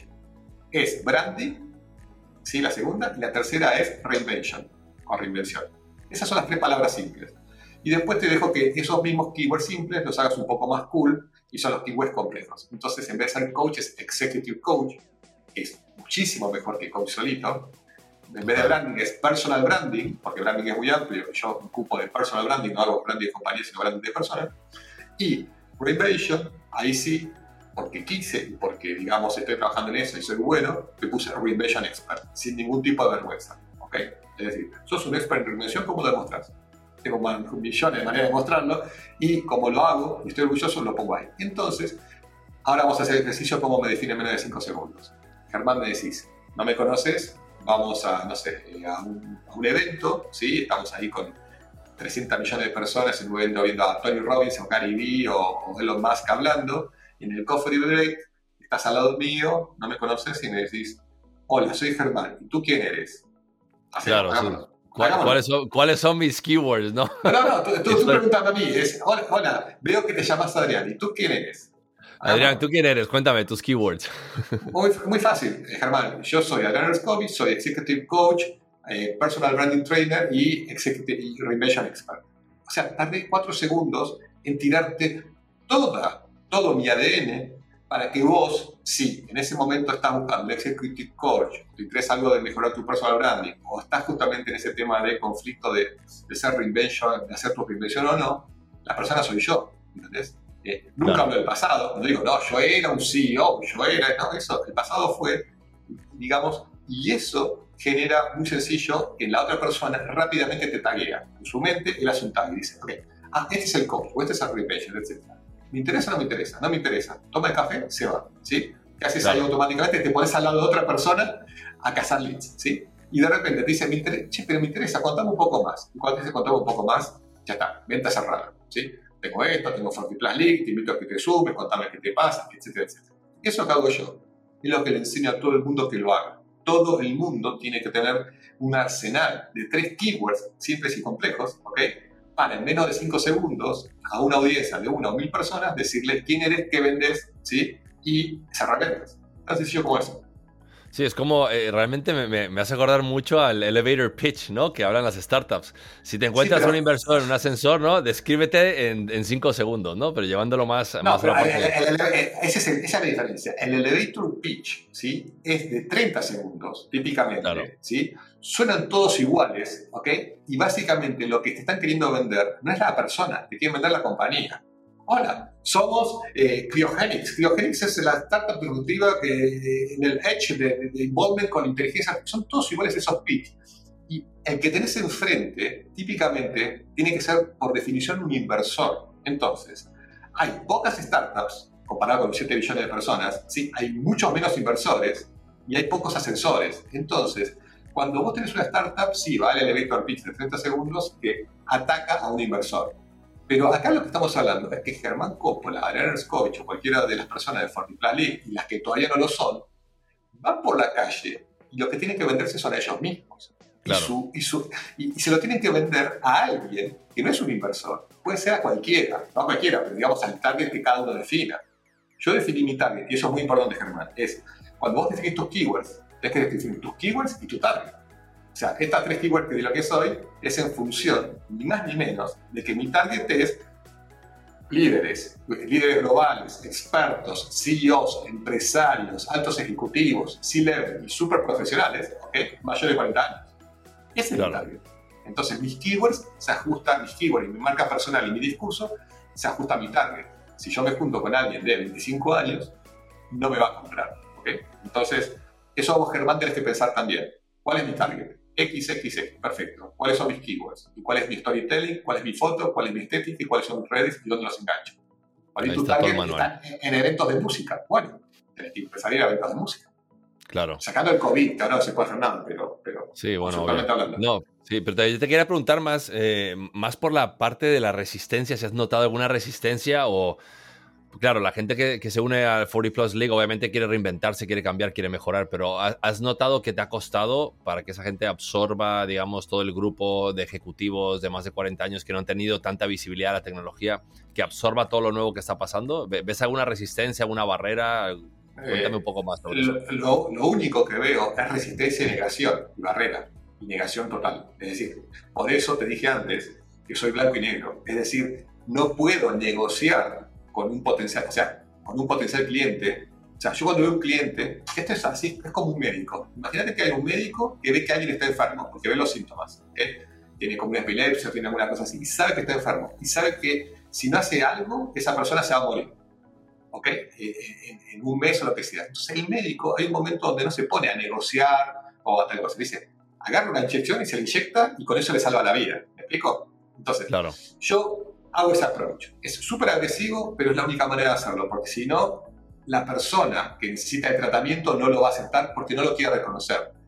es branding, ¿sí? La segunda, y la tercera es reinvention, o reinvención. Esas son las tres palabras simples. Y después te dejo que esos mismos keywords simples los hagas un poco más cool, y son los keywords complejos. Entonces, en vez de ser coach, es executive coach, es muchísimo mejor que coach solito. En vez de branding es personal branding, porque branding es muy amplio, yo me ocupo de personal branding, no hago branding de compañía, sino branding de personas. Y reinvention, ahí sí, porque quise y porque, digamos, estoy trabajando en eso y soy bueno, me puse reinvention expert, sin ningún tipo de vergüenza, ¿ok? Es decir, sos un expert en reinvención, ¿cómo lo demostrás? Tengo millones de maneras de mostrarlo y como lo hago y estoy orgulloso, lo pongo ahí. Entonces, ahora vamos a hacer el ejercicio cómo me define en menos de cinco segundos. Germán, me decís, no me conoces, vamos a, no sé, a un, a un evento, ¿sí? Estamos ahí con trescientos millones de personas en un evento viendo a Tony Robbins o Gary Vee o, o Elon Musk hablando, y en el coffee break estás al lado mío, no me conoces y me decís, hola, soy Germán, ¿y tú quién eres? Así, claro, sí. ¿Cuál, ¿Cuáles, son, ¿Cuáles son mis keywords, no? No, no, no, tú, tú, tú preguntando a mí, es, hola, hola, veo que te llamas Adrián, ¿y tú quién eres? Adrián, ¿tú quién eres? Cuéntame tus keywords. Muy, muy fácil, Germán. Yo soy Adrián Herskovich, soy Executive Coach, eh, Personal Branding Trainer y Executive y Reinvention Expert. O sea, tardé cuatro segundos en tirarte toda, todo mi A D N para que vos, si en ese momento estás buscando el Executive Coach, te interesa algo de mejorar tu Personal Branding, o estás justamente en ese tema de conflicto de, de ser reinvention, de hacer tu reinvención o no, la persona soy yo, ¿entendés? Eh, nunca claro. hablo del pasado, no digo, no, yo era un C E O, yo era, no, eso, el pasado fue, digamos, y eso genera muy sencillo que la otra persona rápidamente te taguea. En su mente, él hace un tag y dice, ok, ah, este es el coach, o este es el reinvention, etcétera. ¿Me interesa o no me interesa? No me interesa. Toma el café, se va, ¿sí? ¿Qué haces claro. ahí automáticamente? Te pones al lado de otra persona a cazar leads, ¿sí? Y de repente te dice, me interesa, che, pero me interesa, contame un poco más. Y cuando te dice, contame un poco más, ya está, venta cerrada, ¿sí? Tengo esto, tengo Forty Plus League, te invito a que te sumes, contame qué te pasa, etcétera, etcétera. Eso que hago yo es lo que le enseño a todo el mundo que lo haga. Todo el mundo tiene que tener un arsenal de tres keywords simples y complejos, ¿ok? Para en menos de cinco segundos a una audiencia de una o mil personas decirle quién eres, qué vendes, ¿sí? Y cerrar ventas. Tan sencillo como eso. Sí, es como, eh, realmente me, me, me hace acordar mucho al elevator pitch, ¿no? Que hablan las startups. Si te encuentras sí, pero, un inversor en un ascensor, ¿no? Descríbete en, en cinco segundos, ¿no? Pero llevándolo más, no, más pero a la el, parte. el, el, el, esa, es el, esa es la diferencia. El elevator pitch, ¿sí? Es de treinta segundos, típicamente, claro. ¿sí? Suenan todos iguales, ¿ok? Y básicamente lo que te están queriendo vender no es la persona, te quieren vender la compañía. Hola, somos eh, Cryogenics. Cryogenics es la startup disruptiva que eh, en el edge de, de involvement con inteligencia. Son todos iguales esos pitch. Y el que tenés enfrente, típicamente, tiene que ser, por definición, un inversor. Entonces, hay pocas startups, comparado con los siete billones de personas, ¿sí? Hay muchos menos inversores y hay pocos ascensores. Entonces, cuando vos tenés una startup, sí, va el elevator pitch de treinta segundos que ataca a un inversor. Pero acá lo que estamos hablando es que Germán Coppola, Adrián Herskovich o cualquiera de las personas de Forty Plus League y las que todavía no lo son, van por la calle y lo que tienen que venderse son a ellos mismos. Claro. Y, su, y, su, y, y se lo tienen que vender a alguien que no es un inversor. Puede ser a cualquiera, no a cualquiera, pero digamos al target que cada uno defina. Yo definí mi target, y eso es muy importante, Germán, es cuando vos definís tus keywords, tienes que definir tus keywords y tu target. O sea, estas tres keywords de lo que soy es en función, ni más ni menos, de que mi target es líderes, líderes globales, expertos, C E Os, empresarios, altos ejecutivos, C-level y super profesionales, ¿okay? Mayores de cuarenta años. Ese claro. es mi target. Entonces, mis keywords se ajustan, mis keywords y mi marca personal y mi discurso se ajusta a mi target. Si yo me junto con alguien de veinticinco años, no me va a comprar, ¿okay? Entonces, eso vos, Germán, tenés que pensar también. ¿Cuál es mi target? X X X, perfecto. ¿Cuáles son mis keywords? ¿Y cuál es mi storytelling? ¿Cuál es mi foto? ¿Cuál es mi estética? ¿Y cuáles son mis redes? ¿Y dónde los engancho? ¿Cuál es tu target? Están en eventos de música. Bueno, tenés que empezar a ir a eventos de música. Claro. Sacando el COVID, que ahora no se puede hacer nada, pero, pero sí, bueno, hablando. No, sí, pero te, yo te quería preguntar más, eh, más por la parte de la resistencia, si has notado alguna resistencia o... Claro, la gente que, que se une al Forty Plus League obviamente quiere reinventarse, quiere cambiar, quiere mejorar, pero ¿has notado que te ha costado para que esa gente absorba, digamos, todo el grupo de ejecutivos de más de cuarenta años que no han tenido tanta visibilidad a la tecnología, que absorba todo lo nuevo que está pasando? ¿Ves alguna resistencia, alguna barrera? Cuéntame un poco más sobre eh, eso. Lo, lo único que veo es resistencia y negación, y barrera, y negación total. Es decir, por eso te dije antes que soy blanco y negro. Es decir, no puedo negociar con un potencial, o sea, con un potencial cliente. O sea, yo cuando veo un cliente, esto es así, es como un médico. Imagínate que hay un médico que ve que alguien está enfermo, porque ve los síntomas. ¿Okay? Tiene como una epilepsia, tiene alguna cosa así, y sabe que está enfermo. Y sabe que si no hace algo, esa persona se va a morir. ¿Ok? En, en un mes o lo que sea. Entonces el médico, hay un momento donde no se pone a negociar o a tal cosa. Dice, agarra una inyección y se la inyecta y con eso le salva la vida. ¿Me explico? Entonces, claro. yo hago ese approach. Es súper agresivo, pero es la única manera de hacerlo, porque si no, la persona que necesita el tratamiento no lo va a aceptar porque no lo quiere reconocer.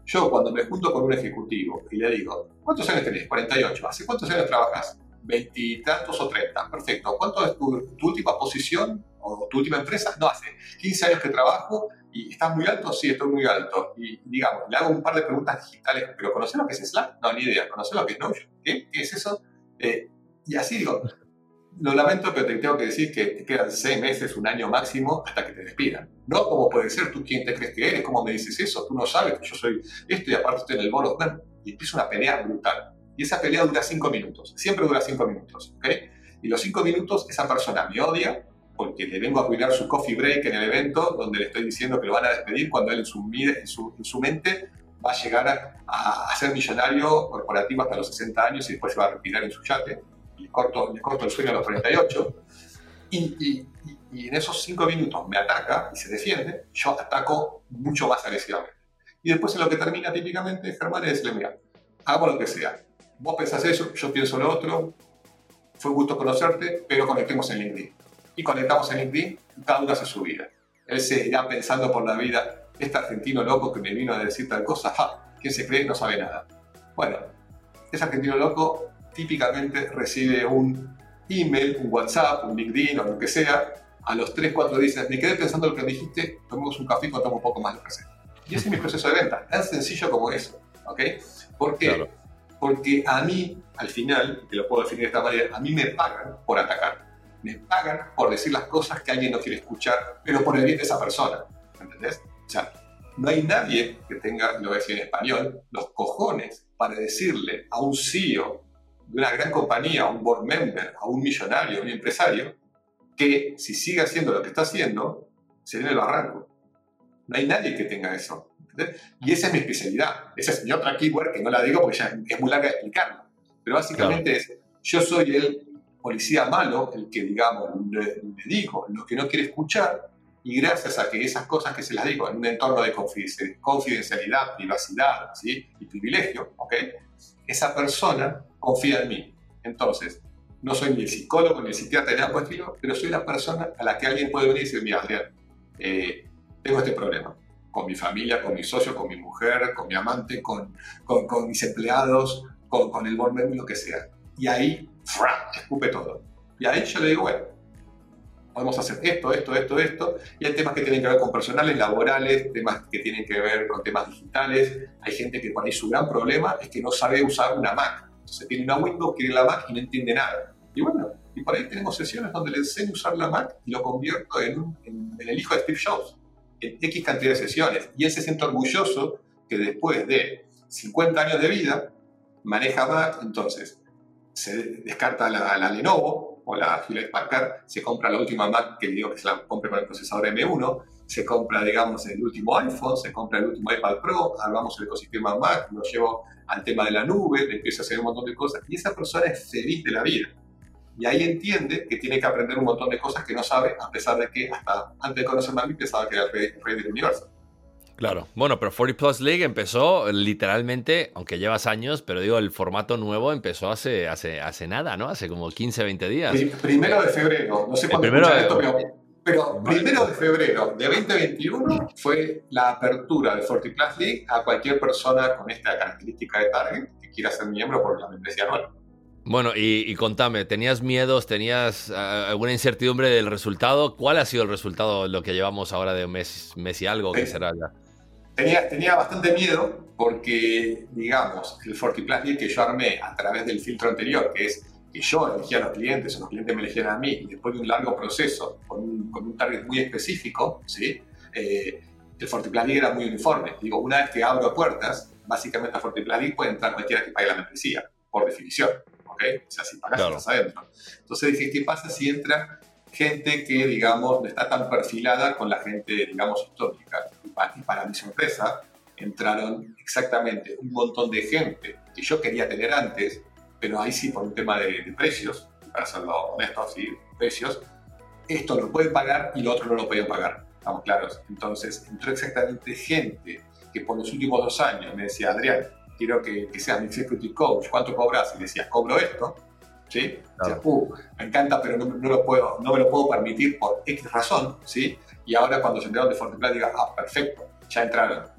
Yo cuando me junto con un ejecutivo y le digo, ¿cuántos años tenés? cuarenta y ocho. ¿Hace cuántos años trabajas? Veintitantos o treinta. Perfecto. ¿Cuánto es tu, tu última posición o tu última empresa? No, hace quince años que trabajo. ¿Y estás muy alto? Sí, estoy muy alto. Y digamos, le hago un par de preguntas digitales, pero ¿conoces lo que es Slack? No, ni idea. ¿Conoces lo que es Notion? ¿Qué? ¿Qué es eso? Eh, y así digo, lo lamento, pero te tengo que decir que te quedan seis meses, un año máximo, hasta que te despidan. No, ¿cómo puede ser? ¿Tú quién te crees que eres? ¿Cómo me dices eso? Tú no sabes que yo soy esto y aparte estoy en el board of men. Y empieza una pelea brutal. Y esa pelea dura cinco minutos. Siempre dura cinco minutos, ¿ok? Y los cinco minutos esa persona me odia porque le vengo a cuidar su coffee break en el evento donde le estoy diciendo que lo van a despedir cuando él en su, en su, en su mente va a llegar a, a, a ser millonario corporativo hasta los sesenta años y después se va a retirar en su yate. Y le corto, le corto el sueño a los cuarenta y ocho. Y, y, y, y en esos cinco minutos me ataca y se defiende. Yo ataco mucho más agresivamente. Y después en lo que termina típicamente, Germán, es decirle, mira, hagamos lo que sea. Vos pensás eso, yo pienso lo otro. Fue un gusto conocerte, pero conectemos en LinkedIn. Y conectamos en LinkedIn, cada uno hace su vida. Él se irá pensando por la vida, este argentino loco que me vino a decir tal cosa, ja, ¿quién se cree? No sabe nada. Bueno, ese argentino loco típicamente recibe un email, un WhatsApp, un LinkedIn o lo que sea, a los tres, cuatro días, me quedé pensando lo que dijiste, tomemos un café y contamos un poco más de presente. Y ese es mi proceso de venta, tan sencillo como eso, ¿ok? ¿Por qué? Claro. Porque a mí, al final, te lo puedo definir de esta manera, a mí me pagan por atacar. Me pagan por decir las cosas que alguien no quiere escuchar, pero por el bien de esa persona, ¿entendés? O sea, no hay nadie que tenga, lo voy a decir en español, los cojones para decirle a un C E O de una gran compañía, a un board member, a un millonario, a un empresario, que si sigue haciendo lo que está haciendo, se viene el barranco. No hay nadie que tenga eso, ¿entendés? Y esa es mi especialidad. Esa es mi otra keyword que no la digo porque ya es muy larga de explicarlo. Pero básicamente claro. es, yo soy el policía malo, el que, digamos, le, le digo lo que no quiere escuchar, y gracias a que esas cosas que se las digo en un entorno de confidencialidad, privacidad, ¿sí? y privilegio, ¿ok? Esa persona confía en mí. Entonces, no soy ni el psicólogo ni el psiquiatra ni nada por el estilo, pero soy la persona a la que alguien puede venir y decir, mira, Adrián, eh, tengo este problema con mi familia, con mi socio, con mi mujer, con mi amante, con, con, con mis empleados, con, con el board member, lo que sea. Y ahí, ¡fra!, escupe todo. Y ahí yo le digo, bueno, podemos hacer esto, esto, esto, esto. Y hay temas que tienen que ver con personales, laborales, temas que tienen que ver con temas digitales. Hay gente que por ahí su gran problema es que no sabe usar una Mac. Entonces tiene una Windows, quiere la Mac y no entiende nada. Y bueno, y por ahí tenemos sesiones donde le enseño a usar la Mac y lo convierto en, un, en, en el hijo de Steve Jobs. En X cantidad de sesiones. Y él se siente orgulloso que después de cincuenta años de vida maneja Mac. Entonces se descarta la, la Lenovo o la Hewlett Packard, se compra la última Mac que le digo que se la compre con el procesador M uno, se compra, digamos, el último iPhone, se compra el último iPad Pro, armamos el ecosistema Mac, lo llevo al tema de la nube, le empiezo a hacer un montón de cosas, y esa persona es feliz de la vida. Y ahí entiende que tiene que aprender un montón de cosas que no sabe, a pesar de que hasta antes de conocerme a mí pensaba que era el rey, el rey del universo. Claro, bueno, pero cuarenta Plus League empezó literalmente, aunque llevas años, pero digo, el formato nuevo empezó hace, hace, hace nada, ¿no? Hace como quince, veinte días. Primero de febrero, no sé cuándo primero de... esto, pero, pero primero de febrero de veinte veintiuno fue la apertura de cuarenta Plus League a cualquier persona con esta característica de target que quiera ser miembro por la membresía anual. Bueno, y, y contame, ¿tenías miedos, tenías uh, alguna incertidumbre del resultado? ¿Cuál ha sido el resultado, lo que llevamos ahora de un mes, mes y algo, sí. que será ya? Tenía, tenía bastante miedo porque, digamos, el cuarenta Plus League que yo armé a través del filtro anterior, que es que yo elegía a los clientes o los clientes me elegían a mí, y después de un largo proceso con un, con un target muy específico, ¿sí? eh, el cuarenta Plus League era muy uniforme. Digo, una vez que abro puertas, básicamente al cuarenta Plus League puede entrar cualquiera que pague la membresía, por definición. ¿Okay? O sea, si pagas, claro. estás adentro. Entonces dije, ¿qué pasa si entra gente que, digamos, no está tan perfilada con la gente, digamos, histórica? Y para, y para mi sorpresa, entraron exactamente un montón de gente que yo quería tener antes, pero ahí sí por un tema de, de precios, para serlo honesto, sí, precios, esto lo pueden pagar y lo otro no lo pueden pagar, estamos claros. Entonces entró exactamente gente que por los últimos dos años me decía, Adrián, quiero que, que seas mi executive coach, ¿cuánto cobras? Y le decías, cobro esto, ¿sí? Claro. Decías, uh, me encanta, pero no, no, lo puedo, no me lo puedo permitir por X razón, ¿sí? Y ahora cuando se enteraron de cuarenta Plus, diga, ah, perfecto, ya entraron.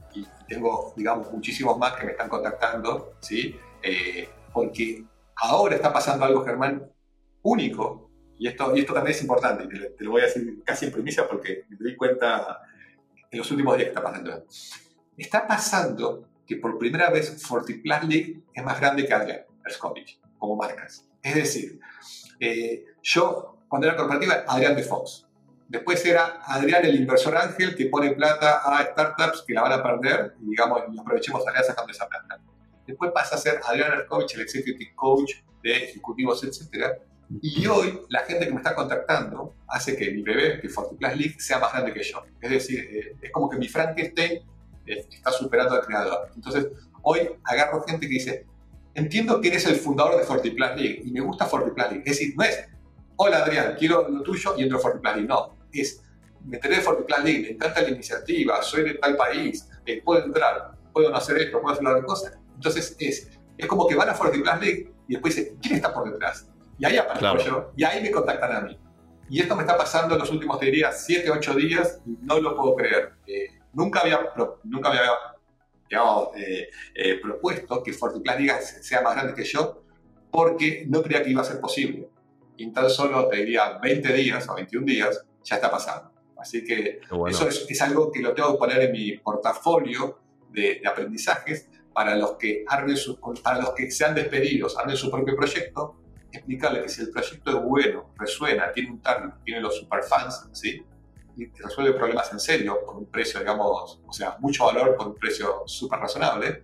y tengo, digamos, muchísimos más que me están contactando, ¿sí? Eh, porque ahora está pasando algo, Germán, único, y esto, y esto también es importante, y te, te lo voy a decir casi en primicia porque me doy cuenta en los últimos días que está pasando. Está pasando que por primera vez Fortiplas League es más grande que Adrián Herskovich, como marcas. Es decir, eh, yo, cuando era corporativa, Adrián de Fox. Después era Adrián el inversor ángel que pone plata a startups que la van a perder y, digamos, y aprovechemos a Adrián sacando esa plata. Después pasa a ser Adrián Herskovich, el executive coach de ejecutivos, etcétera. Y hoy la gente que me está contactando hace que mi bebé, que Fortiplas League, sea más grande que yo. Es decir, eh, es como que mi Frankenstein eh, está superando al creador. Entonces, hoy agarro gente que dice, entiendo que eres el fundador de Fortiplas League y me gusta Fortiplas League. Es decir, no es, hola Adrián, quiero lo tuyo y entro a Fortiplas League. No, es, me enteré de Fortiplas League, me encanta la iniciativa, soy de tal país, eh, puedo entrar, puedo no hacer esto, puedo hacer la otra cosa. Entonces, es, es como que van a Fortiplas League y después dicen, ¿quién está por detrás? Y ahí aparezco claro. yo, y ahí me contactan a mí. Y esto me está pasando en los últimos, te diría, siete, ocho días, y no lo puedo creer. Eh, nunca había, nunca había digamos, eh, eh, propuesto que Fortiplas League sea más grande que yo, porque no creía que iba a ser posible. Y en tan solo, te diría, veinte días o veintiún días, ya está pasando. Así que bueno. eso es, es algo que lo tengo que poner en mi portafolio de, de aprendizajes para los que armen su, para los que sean despedidos, armen su propio proyecto, explicarle que si el proyecto es bueno, resuena, tiene un target, tiene los superfans, ¿sí? Y resuelve problemas en serio, con un precio, digamos, o sea, mucho valor por un precio súper razonable,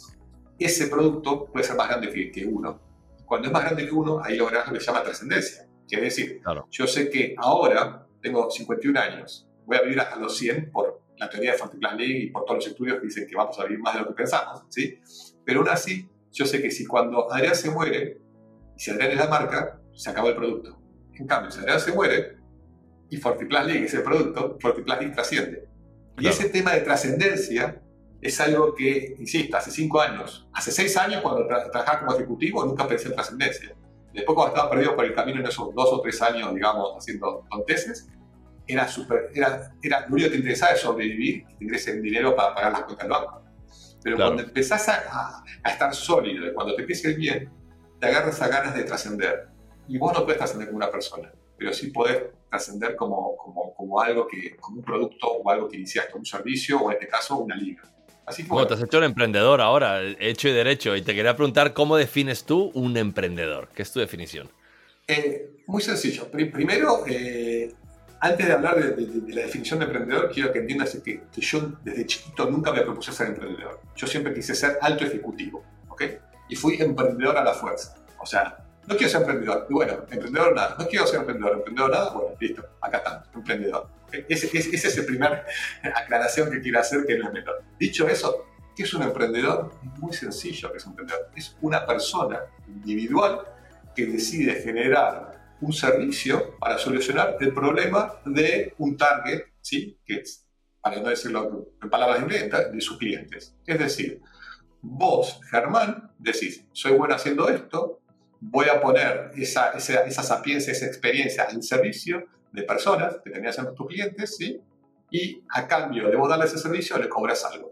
ese producto puede ser más grande que, que uno. Cuando es más grande que uno, ahí logras lo que se llama trascendencia. Quiere decir, claro. yo sé que ahora tengo cincuenta y un años, voy a vivir hasta los cien por la teoría de Fortiplas League y por todos los estudios que dicen que vamos a vivir más de lo que pensamos, ¿sí? Pero aún así, yo sé que si cuando Adrián se muere, y si Adrián es la marca, se acabó el producto. En cambio, si Adrián se muere y Fortiplas League es el producto, Fortiplas League trasciende. Claro. Y ese tema de trascendencia es algo que, insisto, hace cinco años, hace seis años cuando tra trabajaba como ejecutivo nunca pensé en trascendencia. Después cuando estaba perdido por el camino en esos dos o tres años, digamos, haciendo tonteces, era super, era, era, lo único que te interesaba es sobrevivir, que te ingresen dinero para pagar las cuentas del banco. Pero claro. cuando empezás a, a, a estar sólido y cuando te empieza a ir bien, te agarras a ganas de trascender. Y vos no puedes trascender como una persona, pero sí podés trascender como, como, como algo que, como un producto o algo que iniciaste, un servicio o en este caso una liga. Así que, bueno, te has hecho un emprendedor ahora, hecho y derecho, y te quería preguntar cómo defines tú un emprendedor. ¿Qué es tu definición? Eh, muy sencillo. Primero, eh, antes de hablar de, de, de la definición de emprendedor, quiero que entiendas que, que yo desde chiquito nunca me propuse ser emprendedor. Yo siempre quise ser alto ejecutivo, ¿ok? Y fui emprendedor a la fuerza. O sea, no quiero ser emprendedor. Y bueno, emprendedor nada. No quiero ser emprendedor. Emprendedor nada. Bueno, listo. Acá está. Emprendedor. ¿Okay? Ese, ese, ese es el primer aclaración que quiero hacer, que no es menor. Dicho eso, ¿qué es un emprendedor? Es muy sencillo que es un emprendedor. Es una persona individual que decide generar un servicio para solucionar el problema de un target, ¿sí? Que es, para no decirlo en palabras inglesas, de sus clientes. Es decir, vos, Germán, decís, soy bueno haciendo esto, voy a poner esa, esa, esa sapiencia, esa experiencia al servicio de personas que tenían siendo tus clientes, ¿sí? Y a cambio de vos darle ese servicio, le cobras algo.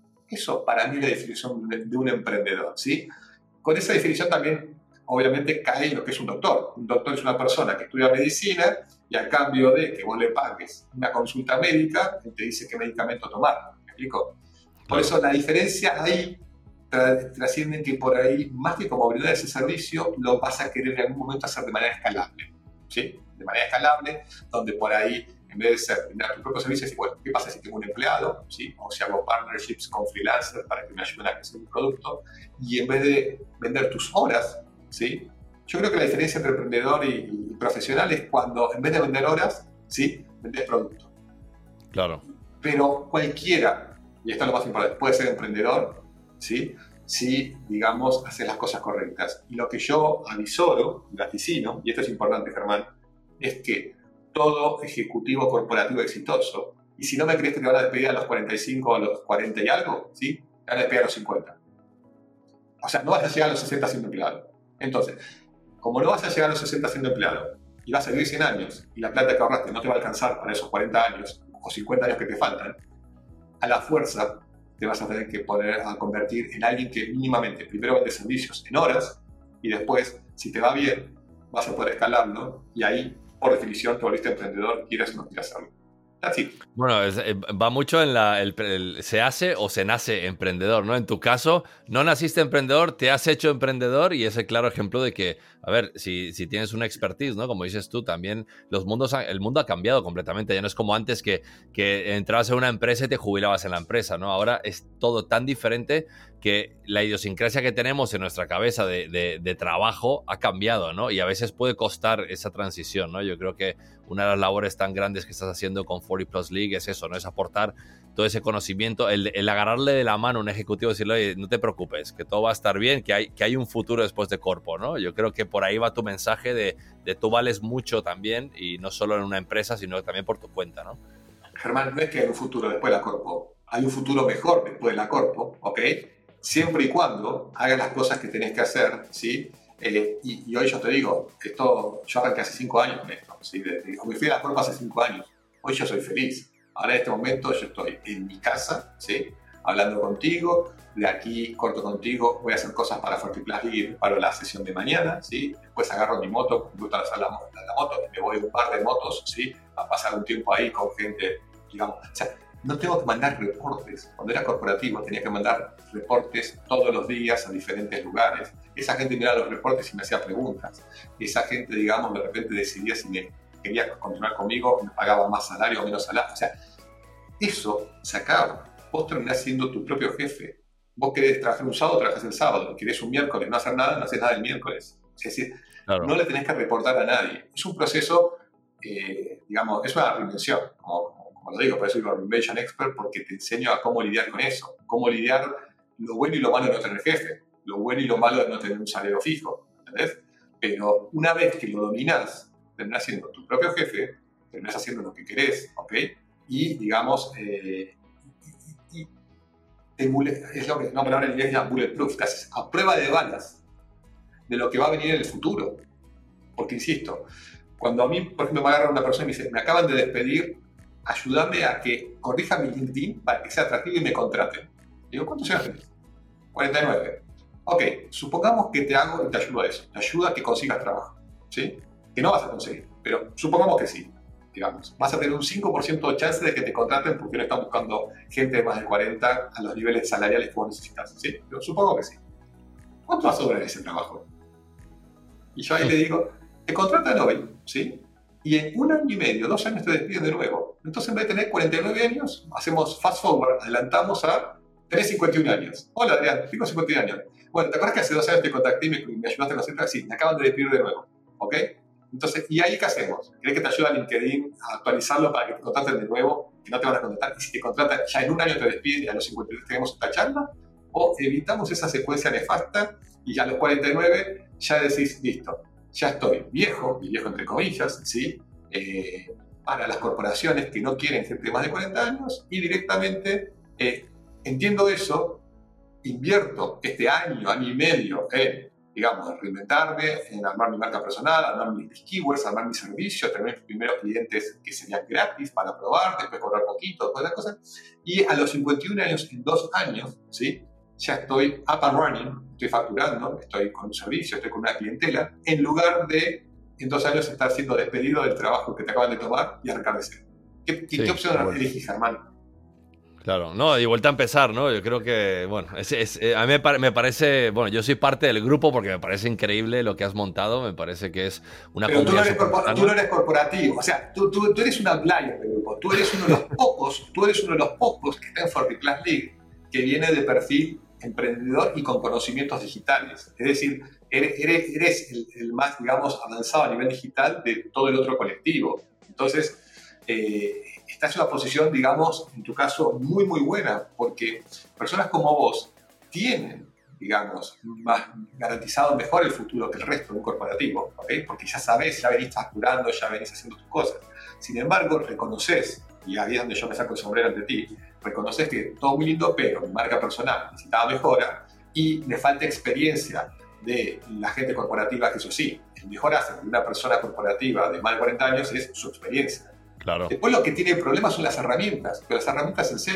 Eso para mí es la definición de, de un emprendedor, ¿sí? Con esa definición también, obviamente, cae en lo que es un doctor. Un doctor es una persona que estudia medicina y a cambio de que vos le pagues una consulta médica, él te dice qué medicamento tomar. ¿Me explico? Por eso la diferencia ahí trascienden que por ahí, más que como brindar ese servicio, lo vas a querer en algún momento hacer de manera escalable, ¿sí? De manera escalable, donde por ahí, en vez de ser brindar tu propio servicio, decir, bueno, ¿qué pasa si tengo un empleado? ¿Sí? O si hago partnerships con freelancers para que me ayuden a crecer un producto, y en vez de vender tus horas, ¿sí? Yo creo que la diferencia entre emprendedor y, y profesional es cuando, en vez de vender horas, ¿sí? Vendes producto. Claro. Pero cualquiera, y esto es lo más importante, puede ser emprendedor, ¿sí? Si, digamos, haces las cosas correctas. Y lo que yo avisoro, vaticino, y esto es importante, Germán, es que todo ejecutivo corporativo exitoso, y si no me crees que te van a despedir a los cuarenta y cinco o a los cuarenta y algo, ¿sí? Te van a despedir a los cincuenta. O sea, no vas a llegar a los sesenta siendo empleado. Entonces, como no vas a llegar a los sesenta siendo empleado, y vas a vivir cien años, y la plata que ahorraste no te va a alcanzar para esos cuarenta años, o cincuenta años que te faltan, a la fuerza te vas a tener que poner a convertir en alguien que mínimamente primero vende servicios en horas y después, si te va bien, vas a poder escalarlo y ahí, por definición, te volviste emprendedor, quieras o no quieras hacerlo. Así. Bueno, es, eh, va mucho en la... El, el, se hace o se nace emprendedor, ¿no? En tu caso, no naciste emprendedor, te has hecho emprendedor y es el claro ejemplo de que, a ver, si, si tienes una expertise, ¿no? Como dices tú, también los mundos, el mundo ha cambiado completamente. Ya no es como antes que, que entrabas en una empresa y te jubilabas en la empresa, ¿no? Ahora es todo tan diferente que la idiosincrasia que tenemos en nuestra cabeza de, de, de trabajo ha cambiado, ¿no? Y a veces puede costar esa transición, ¿no? Yo creo que una de las labores tan grandes que estás haciendo con cuarenta Plus League es eso, ¿no? Es aportar todo ese conocimiento, el, el agarrarle de la mano a un ejecutivo y decirle, oye, no te preocupes, que todo va a estar bien, que hay, que hay un futuro después de Corpo, ¿no? Yo creo que por ahí va tu mensaje de, de tú vales mucho también, y no solo en una empresa, sino también por tu cuenta, ¿no? Germán, no es que hay un futuro después de la Corpo, hay un futuro mejor después de la Corpo, ¿ok? Siempre y cuando hagas las cosas que tenés que hacer, ¿sí? Eh, y, y hoy yo te digo, esto, yo arranqué hace cinco años con esto, ¿sí? De, de, me fui a la Corpo hace cinco años, hoy yo soy feliz. Ahora en este momento yo estoy en mi casa, ¿sí? Hablando contigo, de aquí corto contigo, voy a hacer cosas para cuarenta Plus League para la sesión de mañana, ¿sí? Después agarro mi moto, me gusta usar la, la, la moto, me voy a un par de motos, ¿sí? A pasar un tiempo ahí con gente, digamos, o sea, no tengo que mandar reportes. Cuando era corporativo tenía que mandar reportes todos los días a diferentes lugares. Esa gente miraba los reportes y me hacía preguntas. Esa gente, digamos, de repente decidía si me quería continuar conmigo, me pagaba más salario o menos salario. O sea, eso se acaba. Vos terminás siendo tu propio jefe. Vos querés trabajar un sábado, trabajás el sábado. Querés un miércoles, no hacer nada, no haces nada el miércoles. Es decir, claro, no le tenés que reportar a nadie. Es un proceso, eh, digamos, es una reinvención, como, como lo digo, por eso digo Reinvention Expert, porque te enseño a cómo lidiar con eso, cómo lidiar lo bueno y lo malo de no tener jefe, lo bueno y lo malo de no tener un salario fijo, ¿entendés? Pero una vez que lo dominás, terminás siendo tu propio jefe, terminás haciendo lo que querés, ¿ok? Y, digamos, eh, y, y, y te bullet, es lo que una palabra en inglés se llama bulletproof, te haces a prueba de balas de lo que va a venir en el futuro. Porque, insisto, cuando a mí, por ejemplo, me agarra una persona y me dice, me acaban de despedir, ayúdame a que corrija mi LinkedIn para que sea atractivo y me contraten. Digo, ¿cuántos años tenés? cuarenta y nueve. Ok, supongamos que te hago y te ayudo a eso. Te ayuda a que consigas trabajo, ¿sí? Que no vas a conseguir, pero supongamos que sí, digamos. Vas a tener un cinco por ciento de chance de que te contraten porque no están buscando gente de más de cuarenta a los niveles salariales que vos necesitas, ¿sí? Pero supongo que sí. ¿Cuánto vas a sobrar ese trabajo? Y yo ahí le digo, te contratan hoy, ¿sí? Y en un año y medio, dos años te despiden de nuevo. Entonces, en vez de tener cuarenta y nueve años, hacemos fast forward, adelantamos a tenés cincuenta y un años. Hola, Adrián, tengo cincuenta y un años. Bueno, ¿te acuerdas que hace dos años te contacté y me, me ayudaste a hacer? Sí, me acaban de despedir de nuevo, ¿ok? Entonces, ¿y ahí qué hacemos? ¿Querés que te ayude a LinkedIn a actualizarlo para que te contraten de nuevo? Que no te van a contratar. Y si te contratan, ya en un año te despiden y a los cincuenta y tres tenemos esta charla. O evitamos esa secuencia nefasta y ya a los cuarenta y nueve ya decís, listo, ya estoy viejo, y viejo entre comillas, ¿sí? Eh, para las corporaciones que no quieren gente de más de cuarenta años y directamente eh, entiendo eso, invierto este año, año y medio en, digamos, en reinventarme, en armar mi marca personal, armar mis keywords, armar mi servicio, tener mis primeros clientes que serían gratis para probar, después cobrar poquito, todas las cosas. Y a los cincuenta y un años, en dos años, ¿sí? Ya estoy up and running, estoy facturando, estoy con un servicio, estoy con una clientela, en lugar de en dos años estar siendo despedido del trabajo que te acaban de tomar y arrancar de cero. ¿Qué, qué, sí, ¿qué opción bueno. elegís, Germán? Claro, no, y vuelta a empezar, ¿no? Yo creo que, bueno, es, es, a mí me, pare, me parece, bueno, yo soy parte del grupo porque me parece increíble lo que has montado, me parece que es una Pero tú no, eres corpor, tú no eres corporativo, o sea, tú, tú, tú eres un outlier del grupo, tú eres uno de los pocos, tú eres uno de los pocos que está en cuarenta Plus League, que viene de perfil emprendedor y con conocimientos digitales. Es decir, eres, eres, eres el, el más, digamos, avanzado a nivel digital de todo el otro colectivo. Entonces, eh, estás en una posición, digamos, en tu caso, muy, muy buena, porque personas como vos tienen, digamos, más garantizado mejor el futuro que el resto de un corporativo, ¿okay? Porque ya sabés, ya venís facturando, ya venís haciendo tus cosas. Sin embargo, reconoces, y ahí es donde yo me saco el sombrero ante ti, reconoces que todo muy lindo, pero mi marca personal necesitaba mejora y me falta experiencia de la gente corporativa, que eso sí, el mejor asset de una persona corporativa de más de cuarenta años es su experiencia. Claro. Después lo que tiene problemas son las herramientas, pero las herramientas enseñan.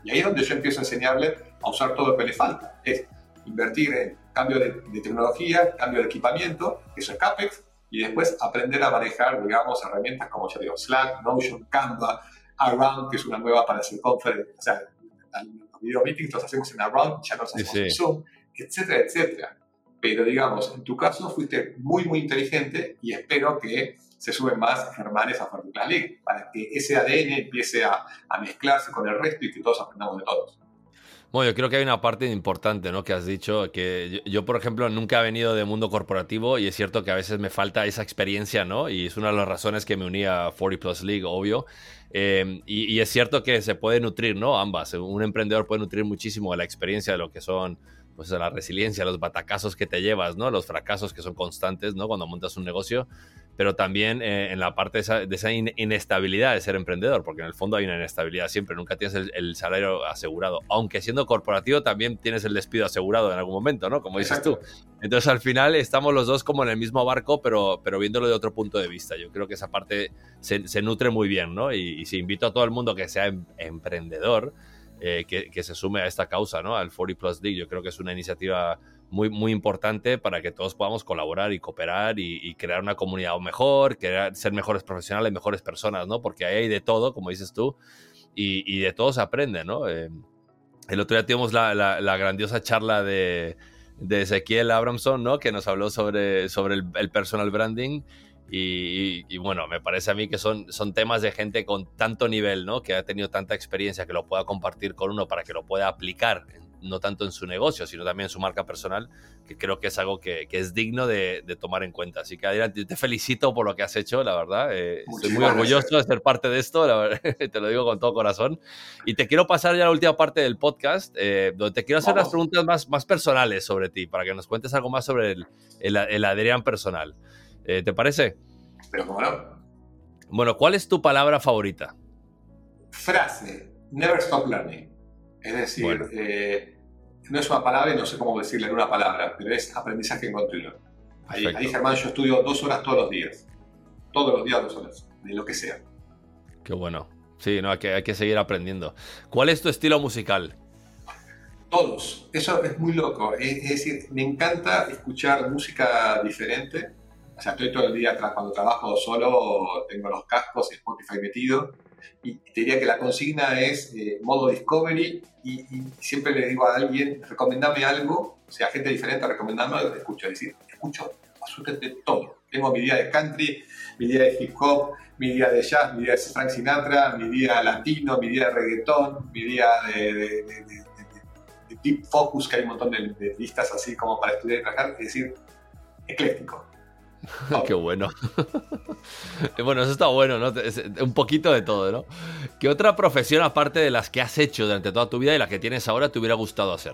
Y ahí es donde yo empiezo a enseñarle a usar todo lo que le falta. Es invertir en cambio de, de tecnología, cambio de equipamiento, eso es CAPEX, y después aprender a manejar, digamos, herramientas como, ya digo, Slack, Notion, Canva, Around, que es una nueva para hacer conferencias, o sea, los video meetings los hacemos en Around, ya no los hacemos sí, sí. en Zoom, etcétera, etcétera. Pero, digamos, en tu caso fuiste muy, muy inteligente y espero que se suben más germanes a FortiClass League para que ese A D N empiece a, a mezclarse con el resto y que todos aprendamos de todos. Bueno, yo creo que hay una parte importante, ¿no?, que has dicho, que yo, yo, por ejemplo, nunca he venido de mundo corporativo y es cierto que a veces me falta esa experiencia, ¿no? Y es una de las razones que me uní a Forti Plus League, obvio. Eh, y, y es cierto que se puede nutrir, ¿no?, ambas. Un emprendedor puede nutrir muchísimo de la experiencia de lo que son, pues, la resiliencia, los batacazos que te llevas, ¿no?, los fracasos que son constantes, ¿no?, cuando montas un negocio, pero también eh, en la parte de esa, de esa in inestabilidad de ser emprendedor, porque en el fondo hay una inestabilidad siempre, nunca tienes el, el salario asegurado, aunque siendo corporativo también tienes el despido asegurado en algún momento, ¿no?, como dices tú. Entonces al final estamos los dos como en el mismo barco, pero, pero viéndolo de otro punto de vista. Yo creo que esa parte se, se nutre muy bien, ¿no? Y, y si invito a todo el mundo que sea em emprendedor, eh, que, que se sume a esta causa, ¿no?, al Forti Plus League. Yo creo que es una iniciativa muy, muy importante para que todos podamos colaborar y cooperar y, y crear una comunidad mejor, crear, ser mejores profesionales, mejores personas, ¿no? Porque ahí hay de todo, como dices tú, y, y de todo se aprende, ¿no? Eh, el otro día tuvimos la, la, la grandiosa charla de, de Ezequiel Abramson, ¿no?, que nos habló sobre, sobre el, el personal branding. Y, y, y bueno, me parece a mí que son, son temas de gente con tanto nivel, ¿no?, que ha tenido tanta experiencia, que lo pueda compartir con uno para que lo pueda aplicar, no tanto en su negocio, sino también en su marca personal, que creo que es algo que, que es digno de, de tomar en cuenta. Así que, Adrián, te felicito por lo que has hecho, la verdad. Eh, estoy muy orgulloso de ser parte de esto, la verdad, te lo digo con todo corazón. Y te quiero pasar ya a la última parte del podcast, eh, donde te quiero hacer Vamos. las preguntas más, más personales sobre ti, para que nos cuentes algo más sobre el, el, el Adrián personal. Eh, ¿Te parece? Pero cómo no. Bueno, ¿cuál es tu palabra favorita? Frase. Never stop learning. Es decir, bueno. eh, no es una palabra y no sé cómo decirle en una palabra, pero es aprendizaje continuo. Ahí, ahí, Germán, yo estudio dos horas todos los días. Todos los días dos horas, de lo que sea. Qué bueno. Sí, no, hay que, hay que seguir aprendiendo. ¿Cuál es tu estilo musical? Todos. Eso es muy loco. Es, es decir, me encanta escuchar música diferente. O sea, estoy todo el día, cuando trabajo solo, tengo los cascos y Spotify metido. Y te diría que la consigna es eh, modo Discovery y, y siempre le digo a alguien, recomendame algo, o sea, gente diferente, recomendame algo, escucho. Es decir, escucho absolutamente todo. Tengo mi día de country, mi día de hip hop, mi día de jazz, mi día de Frank Sinatra, mi día latino, mi día de reggaetón, mi día de, de, de, de, de, de deep focus, que hay un montón de, de listas así como para estudiar y trabajar, es decir, ecléctico. Oh. Qué bueno. Bueno, eso está bueno, ¿no? Un poquito de todo, ¿no? ¿Qué otra profesión, aparte de las que has hecho durante toda tu vida y la que tienes ahora, te hubiera gustado hacer?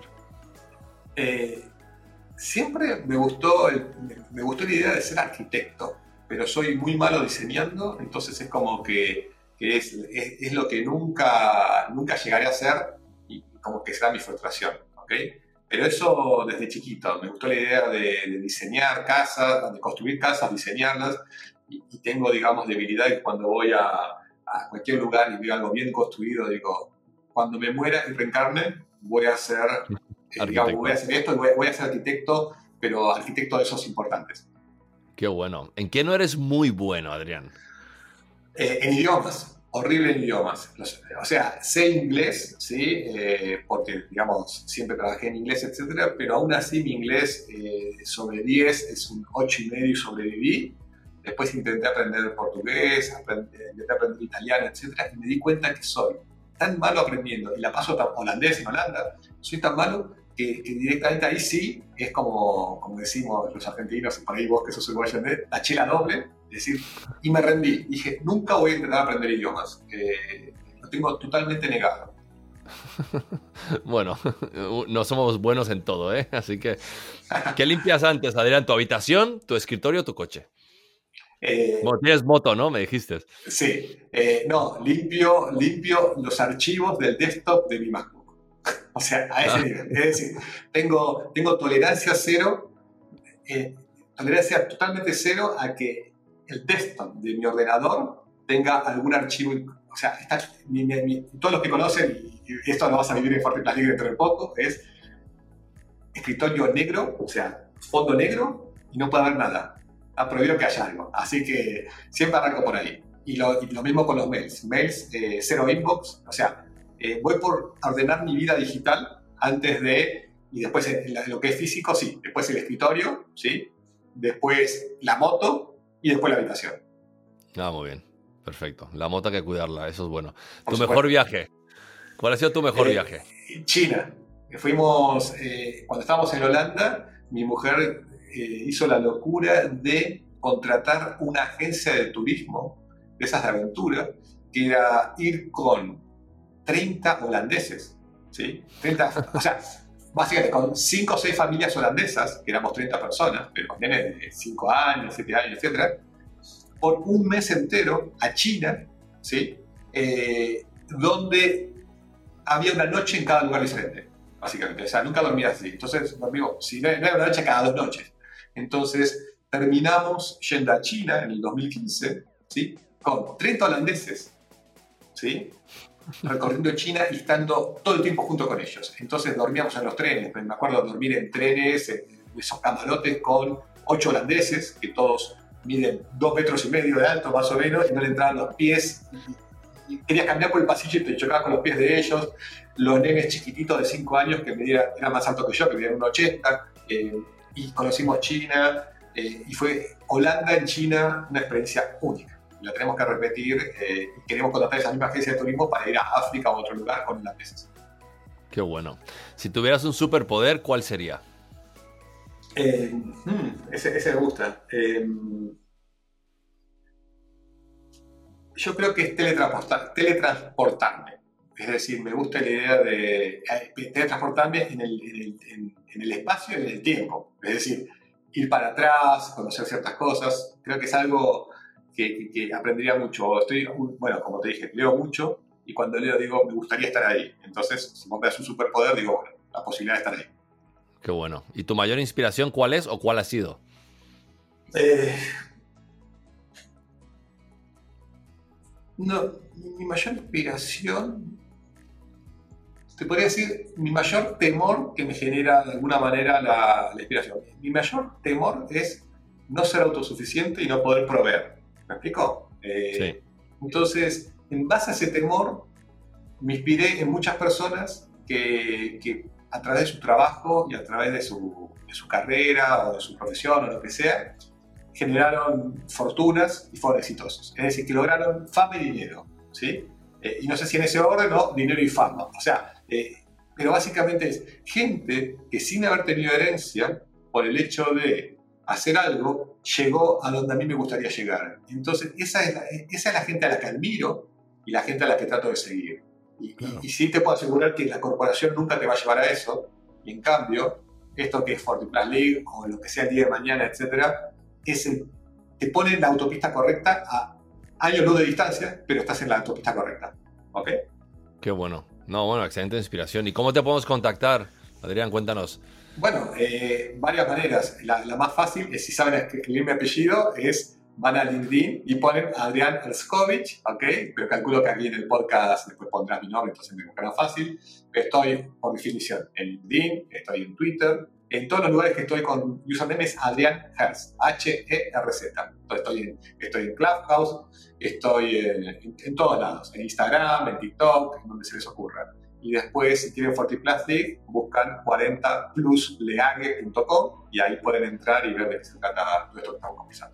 Eh, siempre me gustó, el, me gustó la idea de ser arquitecto, pero soy muy malo diseñando, entonces es como que, que es, es, es lo que nunca, nunca llegaré a hacer y como que será mi frustración, ¿ok? Pero eso desde chiquito, me gustó la idea de, de diseñar casas, de construir casas, diseñarlas, y, y tengo, digamos, debilidad que cuando voy a, a cualquier lugar y veo algo bien construido, digo, cuando me muera y reencarne, voy a ser, eh, digamos, voy a hacer esto, voy, voy a ser arquitecto, pero arquitecto de esos importantes. Qué bueno. ¿En qué no eres muy bueno, Adrián? Eh, en idiomas. Horrible en idiomas. O sea, sé inglés, ¿sí? Eh, porque, digamos, siempre trabajé en inglés, etcétera, pero aún así mi inglés eh, sobre diez es un ocho y medio y sobreviví. Después intenté aprender portugués, aprendí, intenté aprender italiano, etcétera, y me di cuenta que soy tan malo aprendiendo, y la paso tan holandés en Holanda, soy tan malo que, que directamente ahí sí es como, como decimos los argentinos, y por ahí vos que sos uruguayo, la chela doble. Es decir, y me rendí. Dije, nunca voy a intentar aprender idiomas. Eh, lo tengo totalmente negado. Bueno, no somos buenos en todo, ¿eh? Así que, ¿qué limpias antes, Adrián? ¿Tu habitación, tu escritorio o tu coche? Eh, bueno, tienes moto, ¿no? Me dijiste. Sí. Eh, no, limpio, limpio los archivos del desktop de mi MacBook. O sea, a ese ah. nivel. Es decir, tengo, tengo tolerancia cero, eh, tolerancia totalmente cero a que el desktop de mi ordenador tenga algún archivo, o sea, está, mi, mi, mi, todos los que conocen, y y esto lo vas a vivir en Forti Plus League dentro de poco, es escritorio negro, o sea, fondo negro y no puede haber nada. Está prohibido que haya algo. Así que siempre arranco por ahí. Y lo, y lo mismo con los mails. Mails, eh, cero inbox. O sea, eh, voy por ordenar mi vida digital antes de... Y después en lo que es físico, sí. Después el escritorio, sí. Después la moto y después la habitación. Ah, muy bien. Perfecto. La moto hay que cuidarla. Eso es bueno. Por ¿Tu supuesto. mejor viaje? ¿Cuál ha sido tu mejor eh, viaje? China. Fuimos... Eh, cuando estábamos en Holanda, mi mujer... Eh, hizo la locura de contratar una agencia de turismo, de esas de aventura, que era ir con treinta holandeses, ¿sí? treinta, o sea, básicamente con cinco o seis familias holandesas, que éramos treinta personas, pero con nenes de cinco años, siete años, etcétera, por un mes entero a China, ¿sí? Eh, donde había una noche en cada lugar diferente, básicamente. O sea, nunca dormías así. Entonces, dormimos, si no, no era una noche cada dos noches. Entonces, terminamos yendo a China en el dos mil quince, ¿sí? Con treinta holandeses, ¿sí? Recorriendo China y estando todo el tiempo junto con ellos. Entonces, dormíamos en los trenes. Me acuerdo dormir en trenes, en esos camarotes con ocho holandeses, que todos miden dos metros y medio de alto, más o menos, y no le entraban los pies. Y, y querías caminar por el pasillo y te chocabas con los pies de ellos. Los nenes chiquititos de cinco años, que medían, eran más altos que yo, que medían uno ochenta. Eh, y conocimos China, eh, y fue Holanda en China una experiencia única. La tenemos que repetir, eh, y queremos contratar esa misma agencia de turismo para ir a África o a otro lugar con holandeses. Qué bueno. Si tuvieras un superpoder, ¿cuál sería? Eh, hmm, ese, ese me gusta. Eh, yo creo que es teletransportar, teletransportarme. Es decir, me gusta la idea de teletransportarme en el, en, el, en, en el espacio y en el tiempo. Es decir, ir para atrás, conocer ciertas cosas. Creo que es algo que, que aprendería mucho. Estoy, bueno, como te dije, leo mucho y cuando leo digo, me gustaría estar ahí. Entonces, si vos me das un superpoder, digo, bueno, la posibilidad de estar ahí. Qué bueno. ¿Y tu mayor inspiración cuál es o cuál ha sido? Eh, no, mi mayor inspiración... Te podría decir, mi mayor temor que me genera de alguna manera la, la inspiración. Mi mayor temor es no ser autosuficiente y no poder proveer. ¿Me explico? Eh, Sí. Entonces, en base a ese temor, me inspiré en muchas personas que, que a través de su trabajo y a través de su, de su carrera o de su profesión o lo que sea, generaron fortunas y fueron exitosos. Es decir, que lograron fama y dinero, ¿sí? Eh, y no sé si en ese orden, ¿no? Dinero y fama. O sea, eh, pero básicamente es gente que sin haber tenido herencia, por el hecho de hacer algo, llegó a donde a mí me gustaría llegar. Entonces, esa es la, esa es la gente a la que admiro y la gente a la que trato de seguir. Y, Claro. y, y sí te puedo asegurar que la corporación nunca te va a llevar a eso. Y en cambio, esto que es Forti Plus League o lo que sea el día de mañana, etcétera, es el, te pone en la autopista correcta a años luz de distancia, pero estás en la autopista correcta. ¿Ok? Qué bueno. No, bueno, excelente inspiración. ¿Y cómo te podemos contactar? Adrián, cuéntanos. Bueno, eh, varias maneras. La, la más fácil es, si saben escribir mi apellido, es van a LinkedIn y ponen Adrián Herskovich, ¿ok? Pero calculo que aquí en el podcast después pondrás mi nombre, entonces me buscarán fácil. Estoy, por definición, en LinkedIn, estoy en Twitter. En todos los lugares que estoy con username es Adrián Herz, H E R Z. Entonces estoy en, estoy en Clubhouse, estoy en, en, en todos lados, en Instagram, en TikTok, en donde se les ocurra. Y después, si quieren Forti Plus League, buscan cuarenta plus league punto com y ahí pueden entrar y ver de qué se trata todo esto que estamos conversando.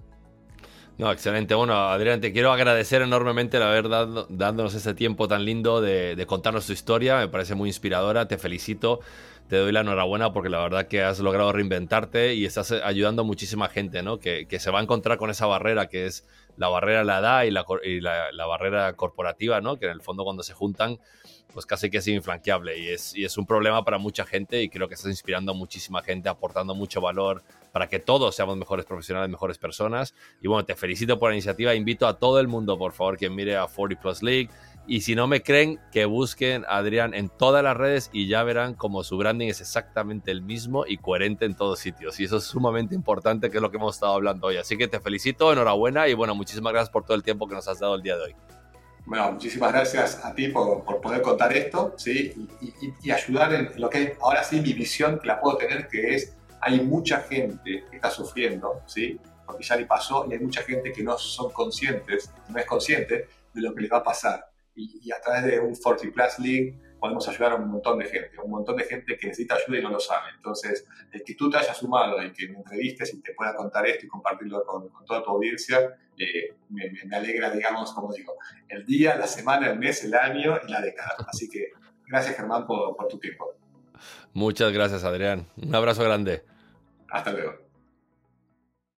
No, excelente. Bueno, Adrián, te quiero agradecer enormemente el haber dado, dándonos ese tiempo tan lindo de, de contarnos tu historia. Me parece muy inspiradora. Te felicito. Te doy la enhorabuena porque la verdad que has logrado reinventarte y estás ayudando a muchísima gente, ¿no? Que, que se va a encontrar con esa barrera que es la barrera de la edad y la, y la, la barrera corporativa, ¿no? Que en el fondo cuando se juntan, pues casi que es infranqueable y es, y es un problema para mucha gente y creo que estás inspirando a muchísima gente, aportando mucho valor para que todos seamos mejores profesionales, mejores personas. Y bueno, te felicito por la iniciativa. Invito a todo el mundo, por favor, que mire a Forti Plus League. Y si no me creen, que busquen a Adrián en todas las redes y ya verán como su branding es exactamente el mismo y coherente en todos sitios. Y eso es sumamente importante, que es lo que hemos estado hablando hoy. Así que te felicito, enhorabuena y bueno, muchísimas gracias por todo el tiempo que nos has dado el día de hoy. Bueno, muchísimas gracias a ti por, por poder contar esto, ¿sí? Y, y, y ayudar en lo que es, ahora sí, mi visión que la puedo tener, que es, hay mucha gente que está sufriendo, ¿sí? Porque ya le pasó, y hay mucha gente que no son conscientes, no es consciente de lo que les va a pasar. Y, y a través de un cuarenta Plus Link podemos ayudar a un montón de gente, un montón de gente que necesita ayuda y no lo sabe. Entonces, el que tú te hayas sumado y que me entrevistes y te pueda contar esto y compartirlo con, con toda tu audiencia, eh, me, me alegra, digamos, como digo, el día, la semana, el mes, el año y la década. Así que gracias, Germán, por, por tu tiempo. Muchas gracias, Adrián. Un abrazo grande. Hasta luego.